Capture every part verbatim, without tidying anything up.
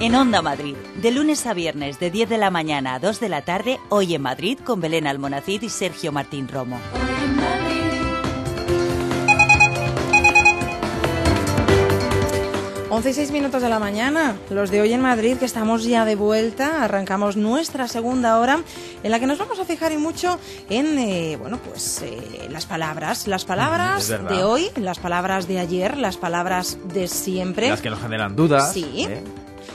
En Onda Madrid, de lunes a viernes de diez de la mañana a dos de la tarde, Hoy en Madrid con Belén Almonacid y Sergio Martín Romo. once y seis minutos de la mañana, los de Hoy en Madrid, que estamos ya de vuelta. Arrancamos nuestra segunda hora, en la que nos vamos a fijar y mucho en eh, bueno, pues eh, las palabras, las palabras de hoy, las palabras de ayer, las palabras de siempre. Las que nos generan dudas. Sí. ¿eh?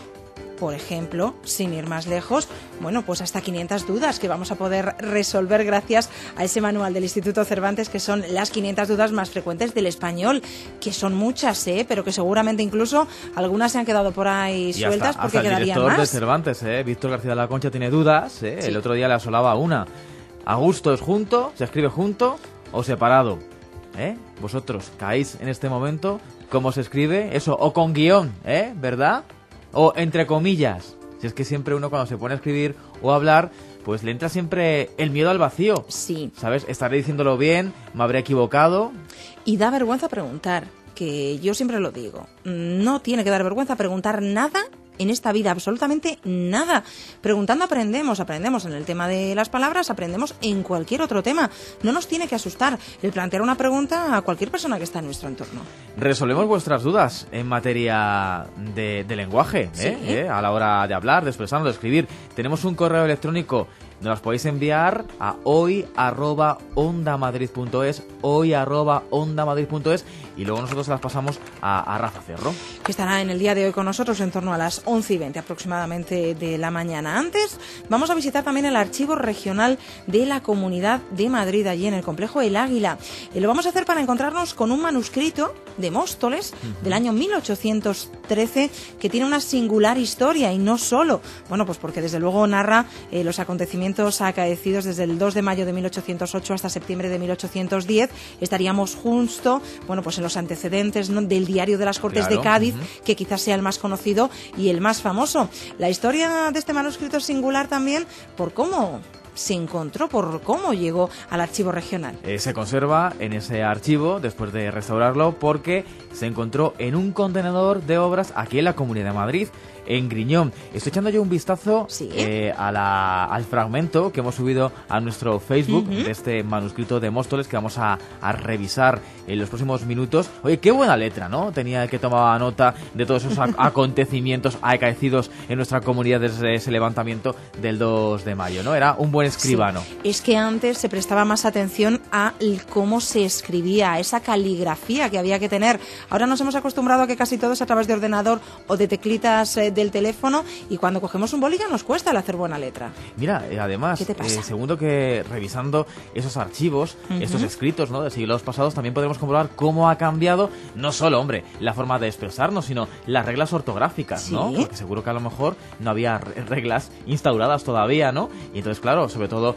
Por ejemplo, sin ir más lejos, bueno, pues hasta quinientas dudas que vamos a poder resolver gracias a ese manual del Instituto Cervantes, que son las quinientas dudas más frecuentes del español, que son muchas, ¿eh? Pero que seguramente incluso algunas se han quedado por ahí y sueltas hasta, porque hasta quedarían más. El director de Cervantes, ¿eh? Víctor García de la Concha, tiene dudas, ¿eh? Sí. El otro día le asolaba una. ¿A gusto es junto? ¿Se escribe junto o separado? ¿Eh? Vosotros caéis en este momento, ¿cómo se escribe? Eso, o con guión, ¿eh? ¿Verdad? O entre comillas. Si es que siempre uno cuando se pone a escribir o a hablar, pues le entra siempre el miedo al vacío. Sí. ¿Sabes? Estaré diciéndolo bien, me habré equivocado. Y da vergüenza preguntar, que yo siempre lo digo. No tiene que dar vergüenza preguntar nada en esta vida, absolutamente nada. Preguntando aprendemos, aprendemos en el tema de las palabras, aprendemos en cualquier otro tema. No nos tiene que asustar el plantear una pregunta a cualquier persona que está en nuestro entorno. Resolvemos vuestras dudas en materia de, de lenguaje, sí. ¿eh? ¿Eh? A la hora de hablar, de expresarnos, de escribir. Tenemos un correo electrónico. Nos las podéis enviar a hoy arroba ondamadrid punto es, hoy arroba ondamadrid punto es, y luego nosotros se las pasamos a, a Rafa Cerro, que estará en el día de hoy con nosotros en torno a las once y veinte aproximadamente de la mañana. Antes vamos a visitar también el archivo regional de la Comunidad de Madrid, allí en el complejo El Águila. Y lo vamos a hacer para encontrarnos con un manuscrito de Móstoles uh-huh. del año mil ochocientos trece, que tiene una singular historia, y no solo, bueno, pues porque desde luego narra eh, los acontecimientos acaecidos desde el dos de mayo de mil ochocientos ocho hasta septiembre de mil ochocientos diez. Estaríamos justo, bueno, pues en los antecedentes, ¿no?, del Diario de las Cortes claro. de Cádiz, uh-huh. que quizás sea el más conocido y el más famoso. La historia de este manuscrito es singular también por cómo se encontró, por cómo llegó al archivo regional. Eh, se conserva en ese archivo después de restaurarlo porque se encontró en un contenedor de obras aquí en la Comunidad de Madrid, en Griñón. Estoy echando yo un vistazo ¿Sí? eh, a la, al fragmento que hemos subido a nuestro Facebook uh-huh. de este manuscrito de Móstoles, que vamos a, a revisar en los próximos minutos. Oye, qué buena letra, ¿no? Tenía que tomar nota de todos esos ac- acontecimientos acaecidos en nuestra comunidad desde ese levantamiento del dos de mayo, ¿no? Era un buen escribano. Sí. Es que antes se prestaba más atención a cómo se escribía, a esa caligrafía que había que tener. Ahora nos hemos acostumbrado a que casi todo es a través de ordenador o de teclitas eh, del teléfono, y cuando cogemos un boli ya nos cuesta el hacer buena letra. Mira, eh, además, eh, segundo que revisando esos archivos, uh-huh. estos escritos, ¿no?, de siglos pasados, también podemos comprobar cómo ha cambiado no solo, hombre, la forma de expresarnos, sino las reglas ortográficas, ¿Sí? ¿no? Porque seguro que a lo mejor no había reglas instauradas todavía, ¿no? Y entonces, claro, sobre todo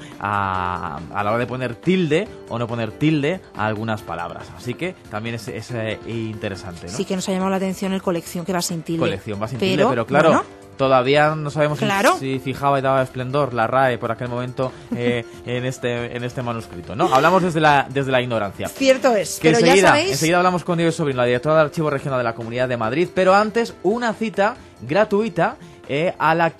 a, a la hora de poner tilde o no poner tilde a algunas palabras. Así que también es, es eh, interesante, ¿no? Sí que nos ha llamado la atención el colección que va sin tilde. Colección va sin pero, tilde, pero claro... Bueno, todavía no sabemos claro. si, si fijaba y daba esplendor la R A E por aquel momento eh, en este en este manuscrito, ¿no? Hablamos desde la desde la ignorancia. Cierto es, que pero enseguida, ya sabéis... enseguida hablamos con Diego Sobrino, la directora del Archivo Regional de la Comunidad de Madrid, pero antes una cita gratuita eh, a la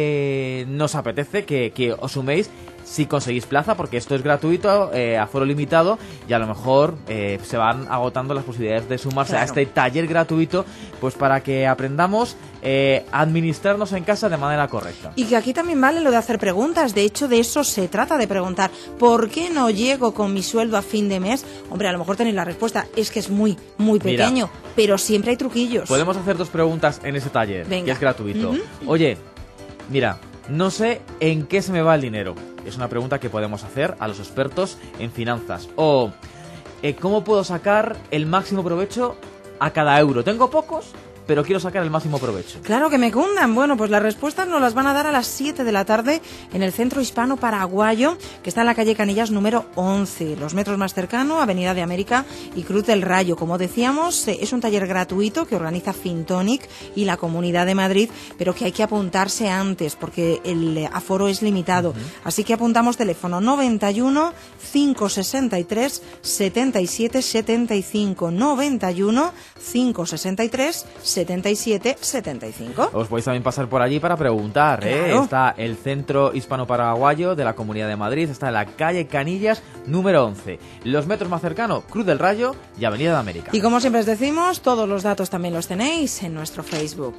que nos apetece que, que os suméis si conseguís plaza, porque esto es gratuito, eh, aforo limitado, y a lo mejor eh, se van agotando las posibilidades de sumarse claro. a este taller gratuito, pues para que aprendamos eh, a administrarnos en casa de manera correcta. Y que aquí también vale lo de hacer preguntas. De hecho, de eso se trata, de preguntar ¿por qué no llego con mi sueldo a fin de mes? Hombre, a lo mejor tenéis la respuesta, es que es muy, muy pequeño. Mira, pero siempre hay truquillos. Podemos hacer dos preguntas en ese taller, Venga. que es gratuito. Uh-huh. Oye, mira, no sé en qué se me va el dinero. Es una pregunta que podemos hacer a los expertos en finanzas. O, eh, ¿cómo puedo sacar el máximo provecho a cada euro? Tengo pocos, pero quiero sacar el máximo provecho. Claro que me cundan. Bueno, pues las respuestas nos las van a dar a las siete de la tarde en el Centro Hispano Paraguayo, que está en la calle Canillas número once, los metros más cercano, Avenida de América y Cruz del Rayo. Como decíamos, es un taller gratuito que organiza Fintonic y la Comunidad de Madrid, pero que hay que apuntarse antes porque el aforo es limitado. Uh-huh. Así que apuntamos teléfono noventa y uno, cinco sesenta y tres, setenta y siete setenta y cinco, noventa y uno, cinco sesenta y tres, setenta y siete setenta y siete setenta y cinco. Os podéis también pasar por allí para preguntar, ¿eh? Claro. Está el Centro Hispano-Paraguayo de la Comunidad de Madrid, está en la calle Canillas, número once. Los metros más cercanos, Cruz del Rayo y Avenida de América. Y como siempre os decimos, todos los datos también los tenéis en nuestro Facebook.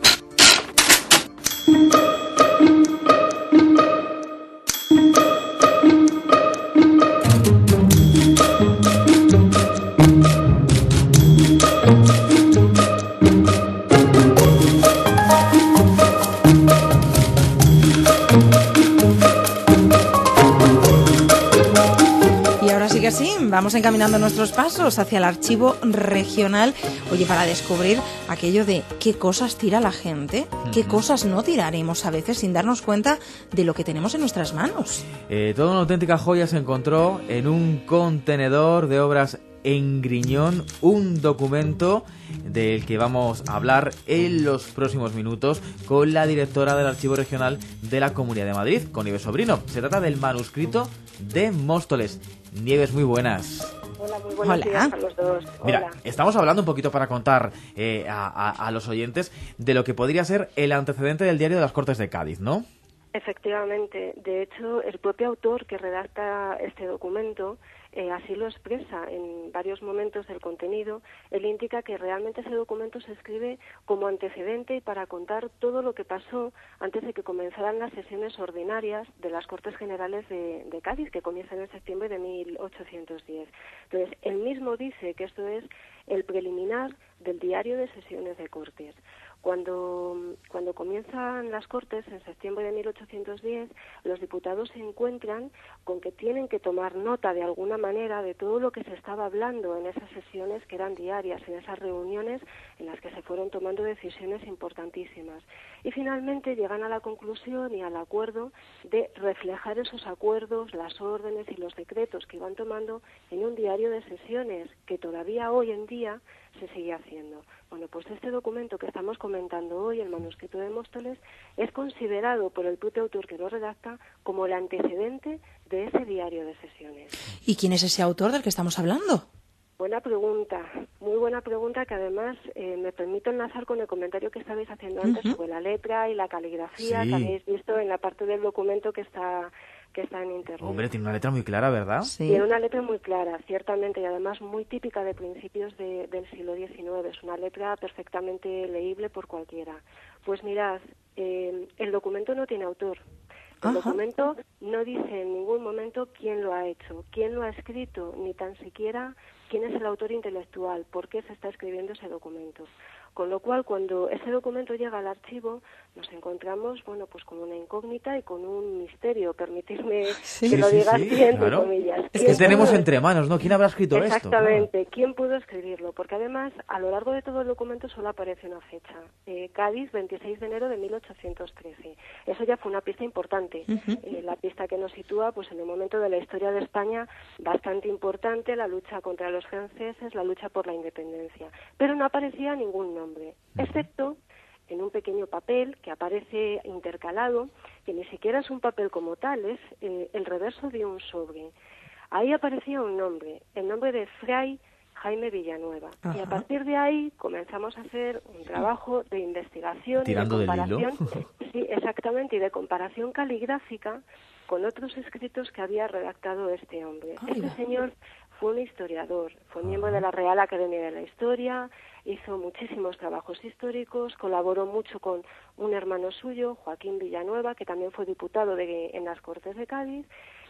Vamos encaminando nuestros pasos hacia el archivo regional, oye, para descubrir aquello de qué cosas tira la gente, qué uh-huh. cosas no tiraremos a veces sin darnos cuenta de lo que tenemos en nuestras manos. Eh, toda una auténtica joya se encontró en un contenedor de obras en Griñón, un documento del que vamos a hablar en los próximos minutos con la directora del Archivo Regional de la Comunidad de Madrid, con Nieves Sobrino. Se trata del manuscrito de Móstoles. Nieves, muy buenas. Hola, muy buenos Hola. días a los dos. Mira, Hola. estamos hablando un poquito para contar eh, a, a, a los oyentes de lo que podría ser el antecedente del Diario de las Cortes de Cádiz, ¿no? Efectivamente. De hecho, el propio autor que redacta este documento eh, así lo expresa en varios momentos del contenido. Él indica que realmente ese documento se escribe como antecedente y para contar todo lo que pasó antes de que comenzaran las sesiones ordinarias de las Cortes Generales de, de Cádiz, que comienzan en septiembre de mil ochocientos diez. Entonces, él mismo dice que esto es el preliminar del Diario de Sesiones de Cortes. Cuando, cuando comienzan las Cortes, en septiembre de mil ochocientos diez, los diputados se encuentran con que tienen que tomar nota de alguna manera de todo lo que se estaba hablando en esas sesiones que eran diarias, en esas reuniones en las que se fueron tomando decisiones importantísimas. Y finalmente llegan a la conclusión y al acuerdo de reflejar esos acuerdos, las órdenes y los decretos que iban tomando en un diario de sesiones que todavía hoy en día se sigue haciendo. Bueno, pues este documento que estamos comentando hoy, el manuscrito de Móstoles, es considerado por el propio autor que lo redacta como el antecedente de ese diario de sesiones. ¿Y quién es ese autor del que estamos hablando? Buena pregunta, muy buena pregunta que además eh, me permito enlazar con el comentario que estabais haciendo antes uh-huh. sobre la letra y la caligrafía sí. que habéis visto en la parte del documento que está que está en internet. Hombre, tiene una letra muy clara, ¿verdad? Sí. Tiene una letra muy clara, ciertamente, y además muy típica de principios de, del siglo diecinueve. Es una letra perfectamente leíble por cualquiera. Pues mirad, eh, el documento no tiene autor. El Ajá. documento no dice en ningún momento quién lo ha hecho, quién lo ha escrito, ni tan siquiera quién es el autor intelectual, por qué se está escribiendo ese documento. Con lo cual, cuando ese documento llega al archivo, nos encontramos, bueno, pues con una incógnita y con un misterio. Permitirme sí, que lo sí, diga sí, así, entre claro. comillas. Es que tenemos pudo... entre manos, ¿no? ¿Quién habrá escrito Exactamente. esto? Exactamente. ¿Quién pudo escribirlo? Porque además, a lo largo de todo el documento solo aparece una fecha. Eh, Cádiz, veintiséis de enero de mil ochocientos trece. Eso ya fue una pista importante. Uh-huh. Eh, la pista que nos sitúa, pues, en un momento de la historia de España bastante importante, la lucha contra los franceses, la lucha por la independencia. Pero no aparecía ningún nombre. Uh-huh. Excepto en un pequeño papel que aparece intercalado, que ni siquiera es un papel como tal, es eh, el reverso de un sobre. Ahí aparecía un nombre, el nombre de Fray Jaime Villanueva. Ajá. Y a partir de ahí comenzamos a hacer un trabajo de investigación Tirando y de comparación, del hilo. Sí, exactamente, y de comparación caligráfica con otros escritos que había redactado este hombre. Ay, este señor fue un historiador, fue miembro de la Real Academia de la Historia, hizo muchísimos trabajos históricos, colaboró mucho con un hermano suyo, Joaquín Villanueva, que también fue diputado de, en las Cortes de Cádiz,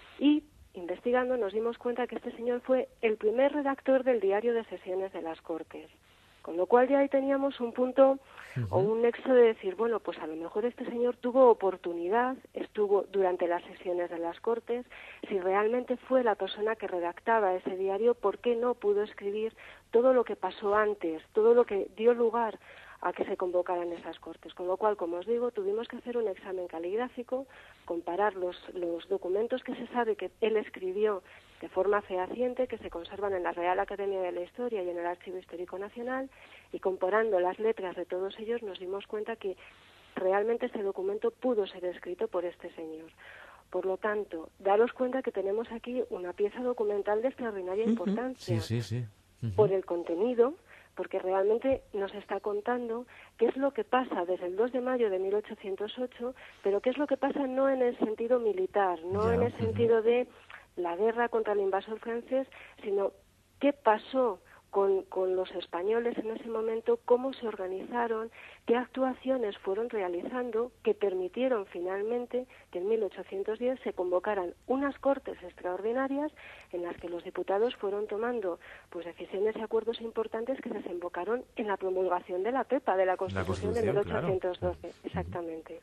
y investigando nos dimos cuenta que este señor fue el primer redactor del diario de sesiones de las Cortes. Con lo cual ya ahí teníamos un punto uh-huh. o un nexo de decir, bueno, pues a lo mejor este señor tuvo oportunidad, estuvo durante las sesiones de las Cortes, si realmente fue la persona que redactaba ese diario, ¿por qué no pudo escribir todo lo que pasó antes, todo lo que dio lugar a que se convocaran esas Cortes? Con lo cual, como os digo, tuvimos que hacer un examen caligráfico, comparar los, los documentos que se sabe que él escribió de forma fehaciente, que se conservan en la Real Academia de la Historia y en el Archivo Histórico Nacional, y comparando las letras de todos ellos nos dimos cuenta que realmente este documento pudo ser escrito por este señor. Por lo tanto, daros cuenta que tenemos aquí una pieza documental de extraordinaria uh-huh. importancia sí, sí, sí. Uh-huh. por el contenido, porque realmente nos está contando qué es lo que pasa desde el dos de mayo de mil ochocientos ocho, pero qué es lo que pasa no en el sentido militar, no Ya. en el sentido de la guerra contra el invasor francés, sino qué pasó con, con los españoles en ese momento, cómo se organizaron, qué actuaciones fueron realizando que permitieron finalmente que en mil ochocientos diez se convocaran unas Cortes extraordinarias en las que los diputados fueron tomando pues decisiones y acuerdos importantes que desembocaron en la promulgación de la PEPA, de la Constitución, La de Constitución, mil ochocientos doce. claro. Exactamente.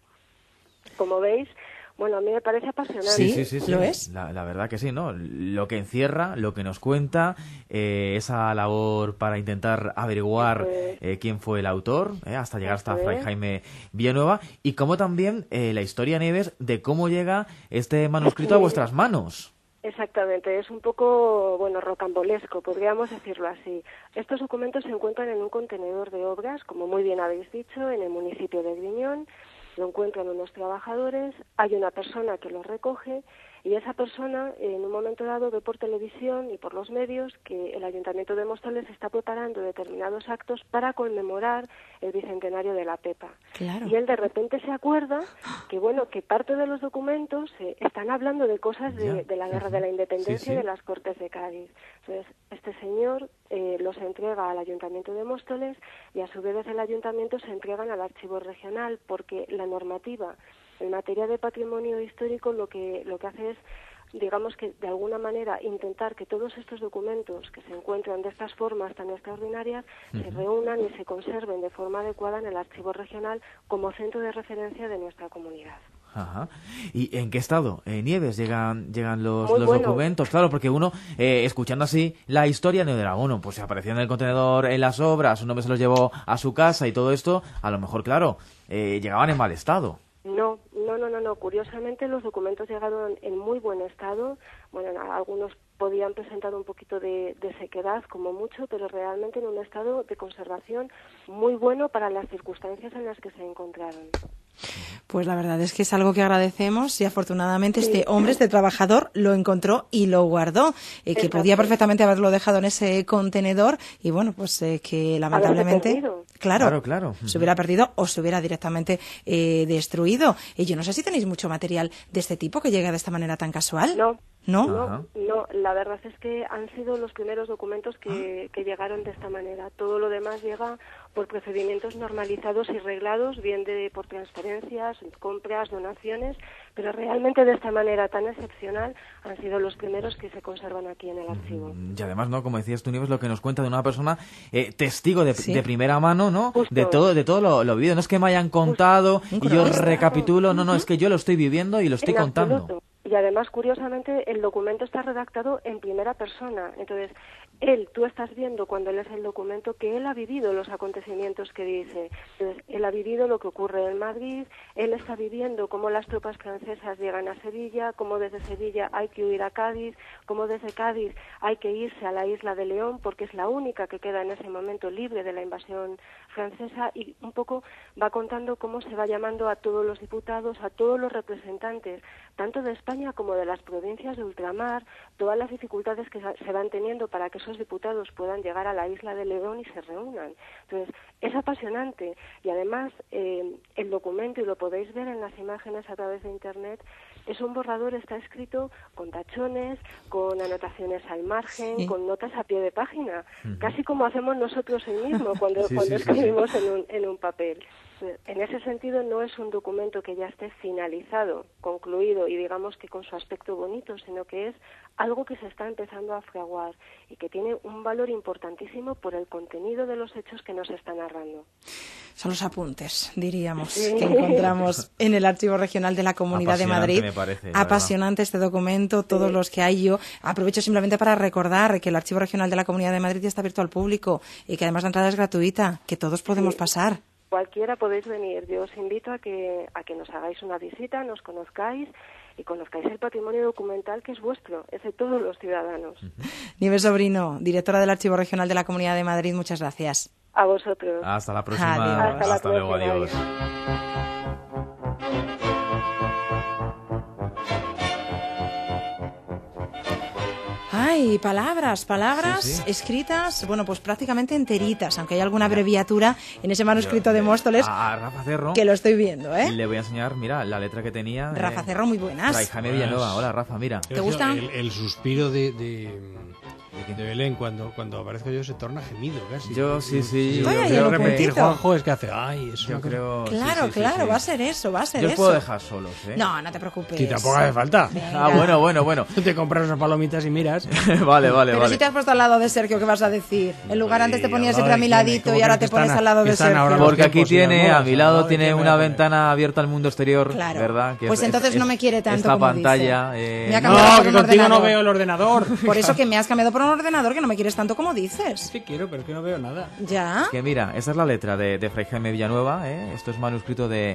Como veis, bueno, a mí me parece apasionante. Sí, sí, sí, sí. ¿Lo es? La, la verdad que sí, ¿no? Lo que encierra, lo que nos cuenta, eh, esa labor para intentar averiguar eh, quién fue el autor, eh, hasta llegar hasta Eso Fray es. Jaime Villanueva, y como también eh, la historia, Nieves, de cómo llega este manuscrito a vuestras manos. Exactamente, es un poco, bueno, rocambolesco, podríamos decirlo así. Estos documentos se encuentran en un contenedor de obras, como muy bien habéis dicho, en el municipio de Griñón. Lo encuentran unos trabajadores, hay una persona que los recoge y esa persona en un momento dado ve por televisión y por los medios que el Ayuntamiento de Móstoles está preparando determinados actos para conmemorar el bicentenario de la PEPA. Claro. Y él de repente se acuerda que, bueno, que parte de los documentos eh, están hablando de cosas de, Ya. de la Guerra de la Independencia Sí, sí. y de las Cortes de Cádiz. Entonces, este señor eh, los entrega al Ayuntamiento de Móstoles y a su vez desde el Ayuntamiento se entregan al Archivo Regional, porque la normativa en materia de patrimonio histórico lo que lo que hace es, digamos que de alguna manera intentar que todos estos documentos que se encuentran de estas formas tan extraordinarias uh-huh. se reúnan y se conserven de forma adecuada en el Archivo Regional como centro de referencia de nuestra comunidad. Ajá. ¿Y en qué estado, eh, Nieves, llegan llegan los, Muy los bueno. documentos? Claro, porque uno, eh, escuchando así la historia, no dirá, bueno, pues se aparecían en el contenedor en las obras, un hombre se los llevó a su casa y todo esto, a lo mejor, claro, eh, llegaban en mal estado. No, no, no, no, no. Curiosamente los documentos llegaron en muy buen estado. Bueno, algunos podían presentar un poquito de, de sequedad, como mucho, pero realmente en un estado de conservación muy bueno para las circunstancias en las que se encontraron. Pues la verdad es que es algo que agradecemos y afortunadamente este hombre, este trabajador, lo encontró y lo guardó, eh, que podía perfectamente haberlo dejado en ese contenedor y bueno, pues eh, que lamentablemente, claro, claro, claro, se hubiera perdido o se hubiera directamente eh, destruido. Y yo no sé si tenéis mucho material de este tipo que llega de esta manera tan casual. No. ¿No? No, no, la verdad es que han sido los primeros documentos que, que llegaron de esta manera. Todo lo demás llega por procedimientos normalizados y reglados, bien de por transferencias, compras, donaciones, pero realmente de esta manera tan excepcional han sido los primeros que se conservan aquí en el archivo. Y además, ¿no? Como decías tú, Nieves, lo que nos cuenta de una persona eh, testigo de, ¿Sí? de primera mano, ¿no? Justo. De todo, de todo lo, lo vivido. No es que me hayan contado y yo recapitulo, no, no, es que yo lo estoy viviendo y lo estoy En contando. absoluto. Y además, curiosamente, el documento está redactado en primera persona. Entonces, él, tú estás viendo cuando lees el documento que él ha vivido los acontecimientos que dice. Entonces, él ha vivido lo que ocurre en Madrid, él está viviendo cómo las tropas francesas llegan a Sevilla, cómo desde Sevilla hay que huir a Cádiz, cómo desde Cádiz hay que irse a la isla de León, porque es la única que queda en ese momento libre de la invasión francesa, y un poco va contando cómo se va llamando a todos los diputados, a todos los representantes, tanto de España como de las provincias de ultramar, todas las dificultades que se van teniendo para que esos diputados puedan llegar a la isla de León y se reúnan. Entonces, es apasionante y además eh, el documento, y lo podéis ver en las imágenes a través de Internet, es un borrador, está escrito con tachones, con anotaciones al margen, sí. con notas a pie de página, uh-huh. casi como hacemos nosotros hoy mismo cuando, sí, cuando sí, escribimos sí, sí. En, un, en un papel. En ese sentido no es un documento que ya esté finalizado, concluido y digamos que con su aspecto bonito, sino que es algo que se está empezando a fraguar y que tiene un valor importantísimo por el contenido de los hechos que nos está narrando. Son los apuntes, diríamos, sí. que encontramos en el Archivo Regional de la Comunidad de Madrid. Me parece, Apasionante este documento, todos sí. los que hay. Yo aprovecho simplemente para recordar que el Archivo Regional de la Comunidad de Madrid ya está abierto al público y que además la entrada es gratuita, que todos podemos sí. pasar. Cualquiera podéis venir. Yo os invito a que a que nos hagáis una visita, nos conozcáis y conozcáis el patrimonio documental que es vuestro, es de todos los ciudadanos. Uh-huh. Nieves Sobrino, directora del Archivo Regional de la Comunidad de Madrid, muchas gracias. A vosotros. Hasta la próxima. Adiós. Hasta, la Hasta próxima. luego, adiós. Ay, Ay, palabras, palabras sí, sí. escritas, bueno, pues prácticamente enteritas, aunque hay alguna abreviatura en ese manuscrito Yo, de Móstoles a Rafa Cerro, que lo estoy viendo, ¿eh? Le voy a enseñar, mira, la letra que tenía. Rafa eh, Cerro, muy buenas. Fray Jaime Villanueva. Hola, Rafa, mira. ¿Te gusta? El, el suspiro de... de... de Belén, cuando, cuando aparezco yo se torna gemido casi. Yo sí, sí. Si yo yo creo repetir Juanjo es que hace, ay, eso. Yo creo. Claro, sí, sí, claro, sí, sí. va a ser eso, va a ser yo eso. Yo os puedo dejar solos, ¿eh? No, no te preocupes. Si tampoco hace falta. Venga. Ah, bueno, bueno, bueno. Te compras unas palomitas y miras. vale, vale, Pero vale. si te has puesto al lado de Sergio, ¿qué vas a decir? En lugar antes te ponías siempre a mi quién? ladito y ahora te pones al lado de Sergio. Porque aquí tiene, a mi lado ¿no? tiene una ventana abierta al mundo exterior, claro. ¿verdad? Que pues es, entonces es, no me quiere tanto esta como pantalla. dice. Eh, Me ha no, cambiado por que un contigo ordenador. no veo el ordenador. Por eso que me has cambiado por un ordenador que no me quieres tanto como dices. Sí quiero, pero es que no veo nada. ¿Ya? Que mira, esta es la letra de, de Fray Jaime Villanueva, ¿eh? Esto es manuscrito de,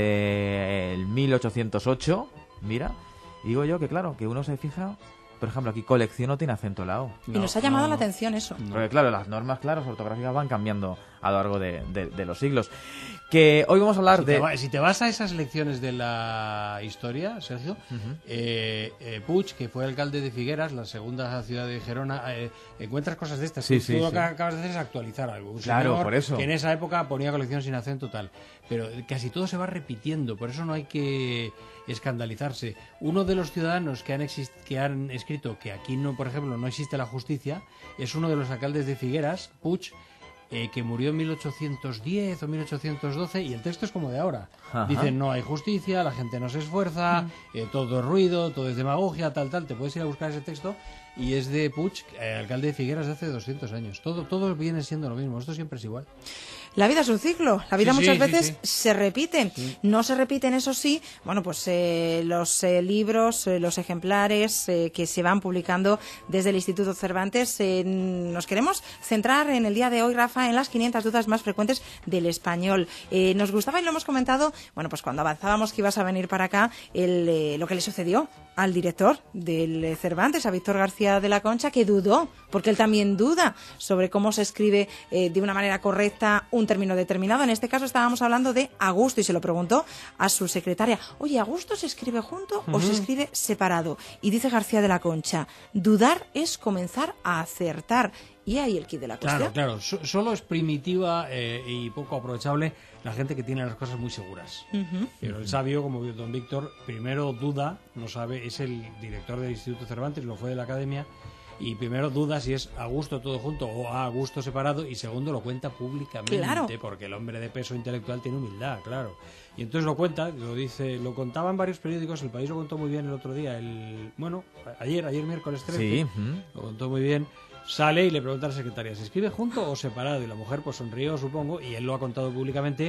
de el mil ochocientos ocho, mira. Y digo yo que claro, que uno se fija, por ejemplo, aquí colección no tiene acento la O. Y nos ha llamado no, la atención eso. No. Porque claro, las normas, claro, ortográficas van cambiando a lo largo de, de, de los siglos. Que hoy vamos a hablar si de... Te va, si te vas a esas lecciones de la historia, Sergio, uh-huh. eh, eh, Puig, que fue alcalde de Figueras, la segunda ciudad de Gerona, eh, encuentras cosas de estas. Sí, Tú sí, lo sí. que acabas de hacer es actualizar algo. Un claro, señor por eso. Que en esa época ponía colección sin acento tal. Pero casi todo se va repitiendo, por eso no hay que escandalizarse. Uno de los ciudadanos que han, exist- que han escrito que aquí, no, por ejemplo, no existe la justicia, es uno de los alcaldes de Figueras, Puig, Eh, que murió en mil ochocientos diez o mil ochocientos doce, y el texto es como de ahora. Ajá. Dicen, no hay justicia, la gente no se esfuerza, mm. eh, todo es ruido, todo es demagogia, tal, tal. Te puedes ir a buscar ese texto y es de Puig, eh, alcalde de Figueras de hace doscientos años. Todo, todo viene siendo lo mismo, esto siempre es igual. La vida es un ciclo, la vida sí, muchas sí, veces sí, sí. se repite. Sí. No se repiten, eso sí, bueno, pues eh, los eh, libros, eh, los ejemplares eh, que se van publicando desde el Instituto Cervantes. Eh, nos queremos centrar en el día de hoy, Rafa, en las quinientas dudas más frecuentes del español. Eh, nos gustaba y lo hemos comentado, bueno, pues cuando avanzábamos que ibas a venir para acá, el, eh, lo que le sucedió al director del Cervantes, a Víctor García de la Concha, que dudó, porque él también duda sobre cómo se escribe eh, de una manera correcta un término determinado. En este caso estábamos hablando de Augusto y se lo preguntó a su secretaria. Oye, ¿Augusto se escribe junto uh-huh. o se escribe separado? Y dice García de la Concha, dudar es comenzar a acertar. Y ahí el quid de la cuestión. Claro, claro. So- solo es primitiva eh, y poco aprovechable la gente que tiene las cosas muy seguras. Uh-huh. Pero el sabio, como don Víctor, primero duda, no sabe, es el director del Instituto Cervantes, lo fue de la academia, y primero duda si es Augusto todo junto o a Augusto separado, y segundo lo cuenta públicamente, claro. porque el hombre de peso intelectual tiene humildad, claro. Y entonces lo cuenta, lo dice, lo contaba en varios periódicos, El País lo contó muy bien el otro día, el bueno, ayer, ayer miércoles trece, sí. uh-huh. lo contó muy bien. Sale y le pregunta a la secretaria, ¿se escribe junto o separado? Y la mujer pues sonrió, supongo, y él lo ha contado públicamente.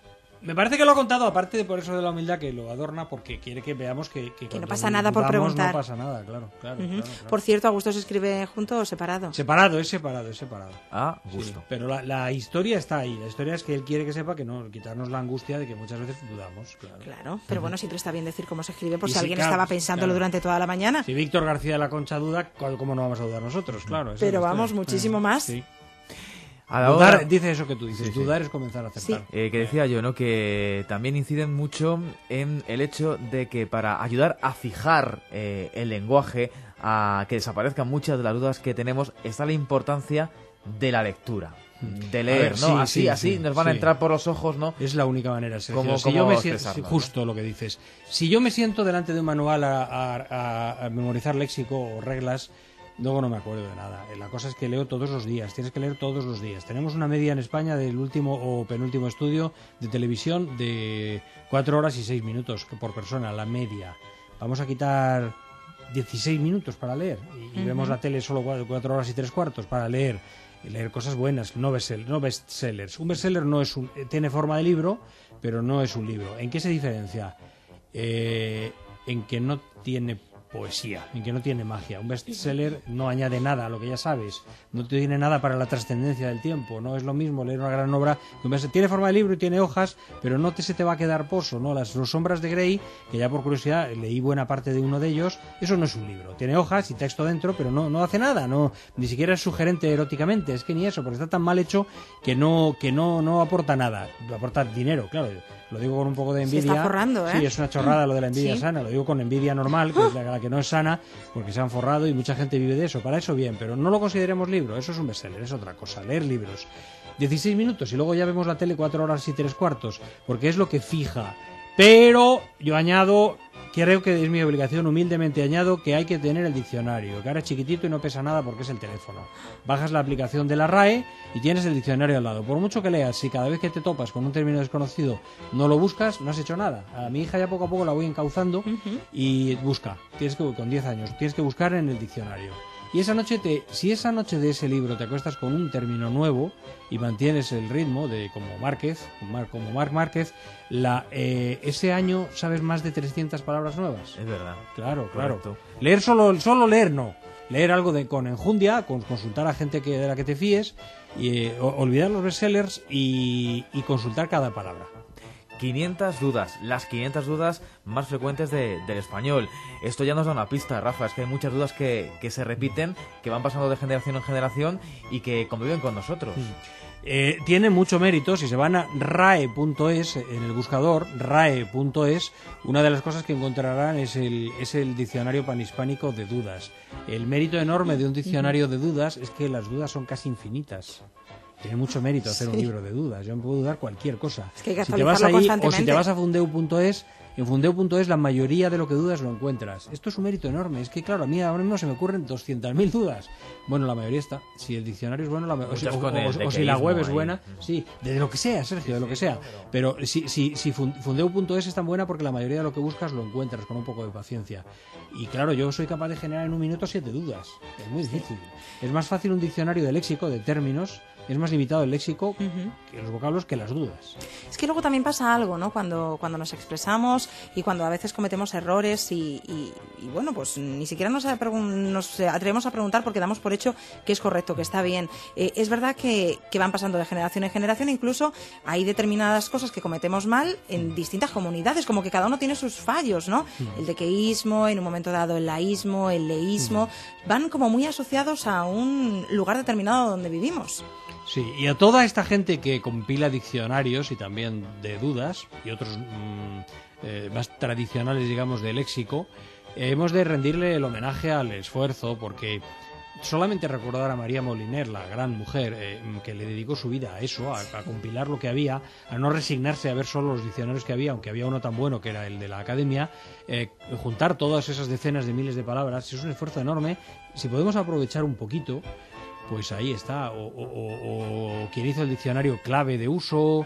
Me parece que lo ha contado, aparte de por eso de la humildad, que lo adorna porque quiere que veamos que... Que, que no pasa nada por preguntar. No pasa nada, claro, claro, uh-huh. claro, claro. Por cierto, ¿Augusto se escribe junto o separado? Separado, es separado, es separado. Ah, gusto. Sí, pero la, la historia está ahí. La historia es que él quiere que sepa que no, quitarnos la angustia de que muchas veces dudamos. Claro, claro pero uh-huh. bueno, siempre está bien decir cómo se escribe, por y si, si alguien claro, estaba pensándolo claro. durante toda la mañana. Si Víctor García de la Concha duda, ¿cómo no vamos a dudar nosotros? Claro. Pero vamos, muchísimo uh-huh. más. Sí. A la dudar, hora... dice eso que tú dices, sí, dudar sí. es comenzar a acertar. Sí. Eh, que decía yo, ¿no? Que también inciden mucho en el hecho de que para ayudar a fijar eh, el lenguaje, a que desaparezcan muchas de las dudas que tenemos, está la importancia de la lectura. De leer, ver, ¿no? Sí, así, sí, así sí, nos van sí. a entrar por los ojos, ¿no? Es la única manera, Sergio. Como, si como yo me siento, justo ¿no? lo que dices. Si yo me siento delante de un manual a, a, a, a memorizar léxico o reglas, luego no me acuerdo de nada. La cosa es que leo todos los días, tienes que leer todos los días. Tenemos una media en España del último o penúltimo estudio de televisión de cuatro horas y seis minutos por persona, la media. Vamos a quitar dieciséis minutos para leer y, y uh-huh. vemos la tele solo cuatro horas y tres cuartos para leer. Y leer cosas buenas, no bestsellers. No bestsellers. Un bestseller no es un, tiene forma de libro, pero no es un libro. ¿En qué se diferencia? Eh, en que no tiene poesía, en que no tiene magia. Un bestseller no añade nada a lo que ya sabes, no tiene nada para la trascendencia del tiempo. No es lo mismo leer una gran obra que un bestseller. Tiene forma de libro y tiene hojas, pero no te se te va a quedar pozo, ¿no? Las Los Sombras de Grey, que ya por curiosidad leí buena parte de uno de ellos, eso no es un libro. Tiene hojas y texto dentro, pero no, no hace nada, no, ni siquiera es sugerente eróticamente, es que ni eso, porque está tan mal hecho que no, que no, no aporta nada. Aporta dinero, claro. Lo digo con un poco de envidia. Se está forrando, ¿eh? Sí, es una chorrada lo de la envidia ¿Sí? sana, lo digo con envidia normal, que es la que no es sana porque se han forrado y mucha gente vive de eso. Para eso bien, pero no lo consideremos libro, eso es un bestseller, es otra cosa, leer libros. dieciséis minutos y luego ya vemos la tele cuatro horas y tres cuartos, porque es lo que fija. Pero yo añado, creo que es mi obligación, humildemente añado que hay que tener el diccionario, que ahora es chiquitito y no pesa nada porque es el teléfono. Bajas la aplicación de la R A E y tienes el diccionario al lado. Por mucho que leas, si cada vez que te topas con un término desconocido no lo buscas, no has hecho nada. A mi hija ya poco a poco la voy encauzando uh-huh. y busca, tienes que, con diez años, tienes que buscar en el diccionario. Y esa noche, te, si esa noche de ese libro te acuestas con un término nuevo y mantienes el ritmo de como Márquez, como Marc Márquez, la, eh, ese año sabes más de trescientas palabras nuevas. Es verdad. Claro, claro. Correcto. Leer solo, solo leer no. Leer algo de, con enjundia, con, consultar a gente que, de la que te fíes, y, eh, olvidar los bestsellers y, y consultar cada palabra. quinientas dudas, las quinientas dudas más frecuentes de, del español. Esto ya nos da una pista, Rafa, es que hay muchas dudas que, que se repiten, que van pasando de generación en generación y que conviven con nosotros. Eh, tiene mucho mérito, si se van a rae punto es, en el buscador, rae punto es, una de las cosas que encontrarán es el, es el diccionario panhispánico de dudas. El mérito enorme de un diccionario de dudas es que las dudas son casi infinitas. Tiene mucho mérito hacer sí. un libro de dudas. Yo me puedo dudar cualquier cosa. Es que hay que si te vas ahí o si te vas a fundeu punto es, en fundeu punto es la mayoría de lo que dudas lo encuentras. Esto es un mérito enorme. Es que, claro, a mí ahora mismo se me ocurren doscientas mil dudas. Bueno, la mayoría está. Si el diccionario es bueno, la, o, si, o, o, o si la web es buena, ahí. sí, de lo que sea, Sergio, de lo que sea. Pero si, si, si fundeu punto es es tan buena porque la mayoría de lo que buscas lo encuentras con un poco de paciencia. Y claro, yo soy capaz de generar en un minuto siete dudas. Es muy difícil. Es más fácil un diccionario de léxico, de términos. Es más limitado el léxico uh-huh. que los vocablos que las dudas. Es que luego también pasa algo, ¿no? Cuando, cuando nos expresamos y cuando a veces cometemos errores y, y, y bueno, pues ni siquiera nos, nos atrevemos a preguntar porque damos por hecho que es correcto, que está bien. Eh, es verdad que, que van pasando de generación en generación, incluso hay determinadas cosas que cometemos mal en distintas comunidades, como que cada uno tiene sus fallos, ¿no? Uh-huh. El dequeísmo, en un momento dado el laísmo, el leísmo, uh-huh. van como muy asociados a un lugar determinado donde vivimos. Sí, y a toda esta gente que compila diccionarios y también de dudas y otros mmm, eh, más tradicionales, digamos, de léxico, eh, hemos de rendirle el homenaje al esfuerzo, porque solamente recordar a María Moliner, la gran mujer eh, que le dedicó su vida a eso, a, a compilar lo que había, a no resignarse a ver solo los diccionarios que había, aunque había uno tan bueno que era el de la Academia, eh, juntar todas esas decenas de miles de palabras, es un esfuerzo enorme. Si podemos aprovechar un poquito, pues ahí está, o, o, o, o quien hizo el diccionario clave de uso,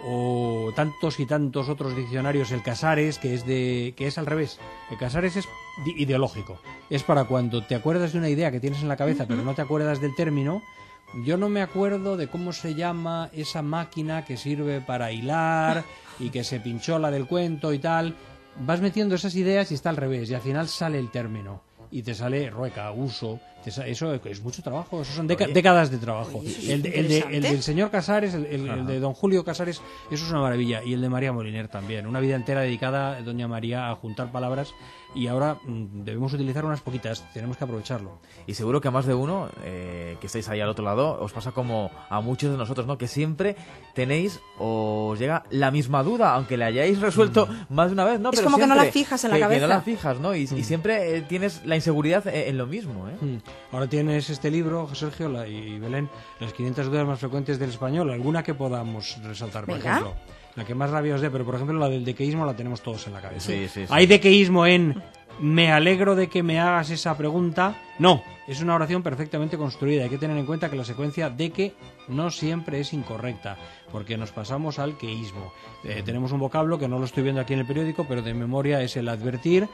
o tantos y tantos otros diccionarios, el Casares, que es de que es al revés. El Casares es ideológico, es para cuando te acuerdas de una idea que tienes en la cabeza, uh-huh. pero no te acuerdas del término. Yo no me acuerdo de cómo se llama esa máquina que sirve para hilar y que se pinchó la del cuento y tal. Vas metiendo esas ideas y está al revés, y al final sale el término. Y te sale rueca, uso, te sale, eso es mucho trabajo, eso son deca, décadas de trabajo. El, de, el, de, el del señor Casares, el, el, el de don Julio Casares, eso es una maravilla. Y el de María Moliner también, una vida entera dedicada, doña María, a juntar palabras. Y ahora mmm, debemos utilizar unas poquitas, tenemos que aprovecharlo. Y seguro que a más de uno, eh, que estáis ahí al otro lado, os pasa como a muchos de nosotros, ¿no? Que siempre tenéis, o os llega la misma duda, aunque la hayáis resuelto mm. más de una vez, ¿no? Es Pero como siempre, que no la fijas en la que, cabeza. Que no la fijas, ¿no? Y, mm. y siempre eh, tienes la inseguridad en, en lo mismo, ¿eh? Mm. Ahora tienes este libro, Sergio la, y Belén, las quinientas dudas más frecuentes del español, alguna que podamos resaltar, por ¿Venga? ejemplo. La que más rabia os dé, pero por ejemplo la del dequeísmo la tenemos todos en la cabeza. Sí, sí, sí. Hay dequeísmo en me alegro de que me hagas esa pregunta. No, es una oración perfectamente construida. Hay que tener en cuenta que la secuencia de que no siempre es incorrecta, porque nos pasamos al queísmo. Eh, tenemos un vocablo que no lo estoy viendo aquí en el periódico, pero de memoria es el advertir.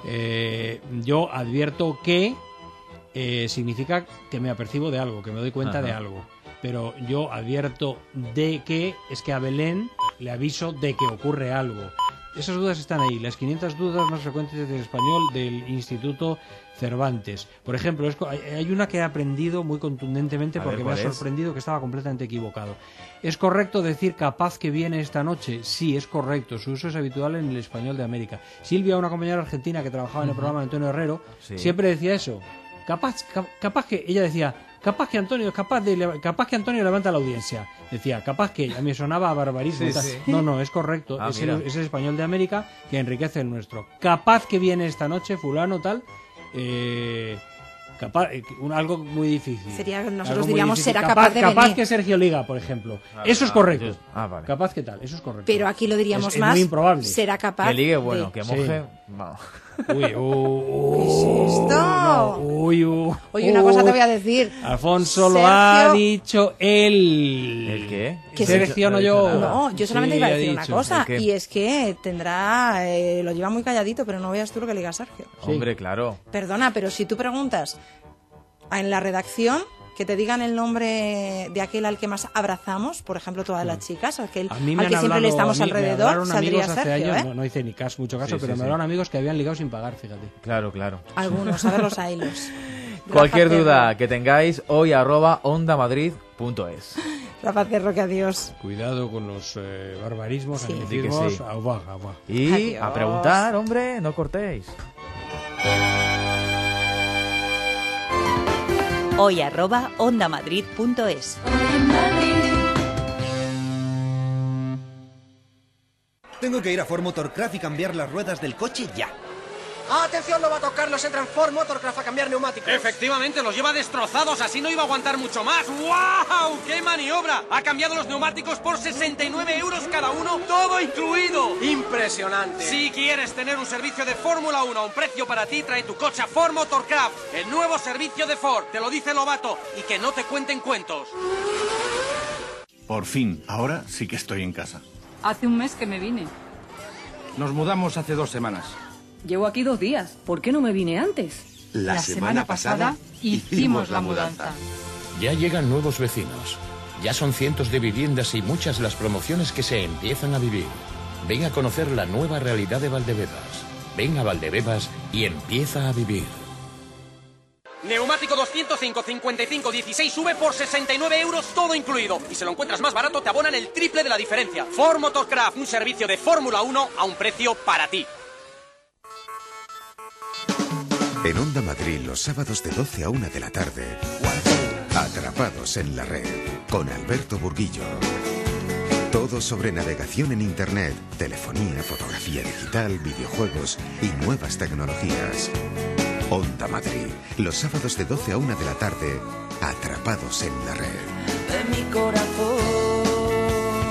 Eh, yo advierto que eh, significa que me apercibo de algo, que me doy cuenta Ajá. de algo. Pero yo advierto de que es que a Belén le aviso de que ocurre algo. Esas dudas están ahí, las quinientas dudas más frecuentes del español del Instituto Cervantes. Por ejemplo, es, hay una que he aprendido muy contundentemente porque me ha sorprendido que estaba completamente equivocado. ¿Es correcto decir capaz que viene esta noche? Sí, es correcto, su uso es habitual en el español de América. Silvia, una compañera argentina que trabajaba en el programa de Antonio Herrero, sí. siempre decía eso. Capaz, cap, capaz que ella decía, capaz que Antonio, capaz de, capaz que Antonio levanta la audiencia. Decía, capaz que, a mí sonaba a barbarismo. Sí, sí. No, no, es correcto. Ah, es, el, es el español de América que enriquece el nuestro. Capaz que viene esta noche, fulano, tal. Eh, capaz, eh, un, algo muy difícil. Sería, nosotros Algo muy diríamos, difícil. será capaz, capaz de capaz venir. que Sergio Liga, por ejemplo. Ah, eso es ah, correcto. yo- ah, vale. Capaz que tal, eso es correcto. Pero aquí lo diríamos Es- es más. muy improbable. Será capaz. Que ligue, bueno, de- que Sí. moje. Vamos. Uy, uy, uy, ¿Qué es esto? no, uy, uy, Oye, una cosa te voy a decir. Alfonso lo Sergio- ha dicho él. ¿El qué? Que Sergio, no yo. nada. No, yo solamente Sí, iba a ha decir una dicho. cosa, ¿El qué? y es que tendrá, eh, lo lleva muy calladito, pero no veas tú lo que le diga Sergio. Sí. Hombre, claro. Perdona, pero si tú preguntas en la redacción que te digan el nombre de aquel al que más abrazamos, por ejemplo, todas las chicas, aquel A mí al me han que siempre le hablado- estamos a mí me alrededor, hablaron saldría amigos hace Sergio, años, ¿eh? no, no hice ni caso, mucho caso, Sí, pero sí, me sí. hablaron amigos que habían ligado sin pagar, fíjate. Claro, claro. Algunos, a ver los hilos. Cualquier Rafa duda Cerro. que tengáis, hoy arroba ondamadrid punto es. Rafa Cerro, que adiós. Cuidado con los eh, barbarismos, Sí. anglicismos. Di que sí. Au revoir, au revoir. Y Adiós. a preguntar, hombre, no cortéis. Hoy arroba ondamadrid punto es. Tengo que ir a Ford Motorcraft y cambiar las ruedas del coche ya. ¡Atención, novato Carlos! Entra en Ford Motorcraft a cambiar neumáticos. Efectivamente, los lleva destrozados, así no iba a aguantar mucho más. ¡Wow! ¡Qué maniobra! Ha cambiado los neumáticos por sesenta y nueve euros cada uno, todo incluido. Impresionante. Si quieres tener un servicio de Fórmula uno a un precio para ti, trae tu coche a Ford Motorcraft, el nuevo servicio de Ford. Te lo dice Lobato, y que no te cuenten cuentos. Por fin, ahora sí que estoy en casa. Hace un mes que me vine. Nos mudamos hace dos semanas. Llevo aquí dos días. ¿Por qué no me vine antes? La semana pasada hicimos la mudanza. Ya llegan nuevos vecinos. Ya son cientos de viviendas y muchas las promociones que se empiezan a vivir. Ven a conocer la nueva realidad de Valdebebas. Ven a Valdebebas y empieza a vivir. Neumático doscientos cinco, cincuenta y cinco, dieciséis sube por sesenta y nueve euros, todo incluido. Y si lo encuentras más barato, te abonan el triple de la diferencia. Ford Motorcraft, un servicio de Fórmula uno a un precio para ti. En Onda Madrid, los sábados de doce a una de la tarde, Atrapados en la Red, con Alberto Burguillo. Todo sobre navegación en Internet, telefonía, fotografía digital, videojuegos y nuevas tecnologías. Onda Madrid, los sábados de doce a una de la tarde, Atrapados en la Red. De mi corazón.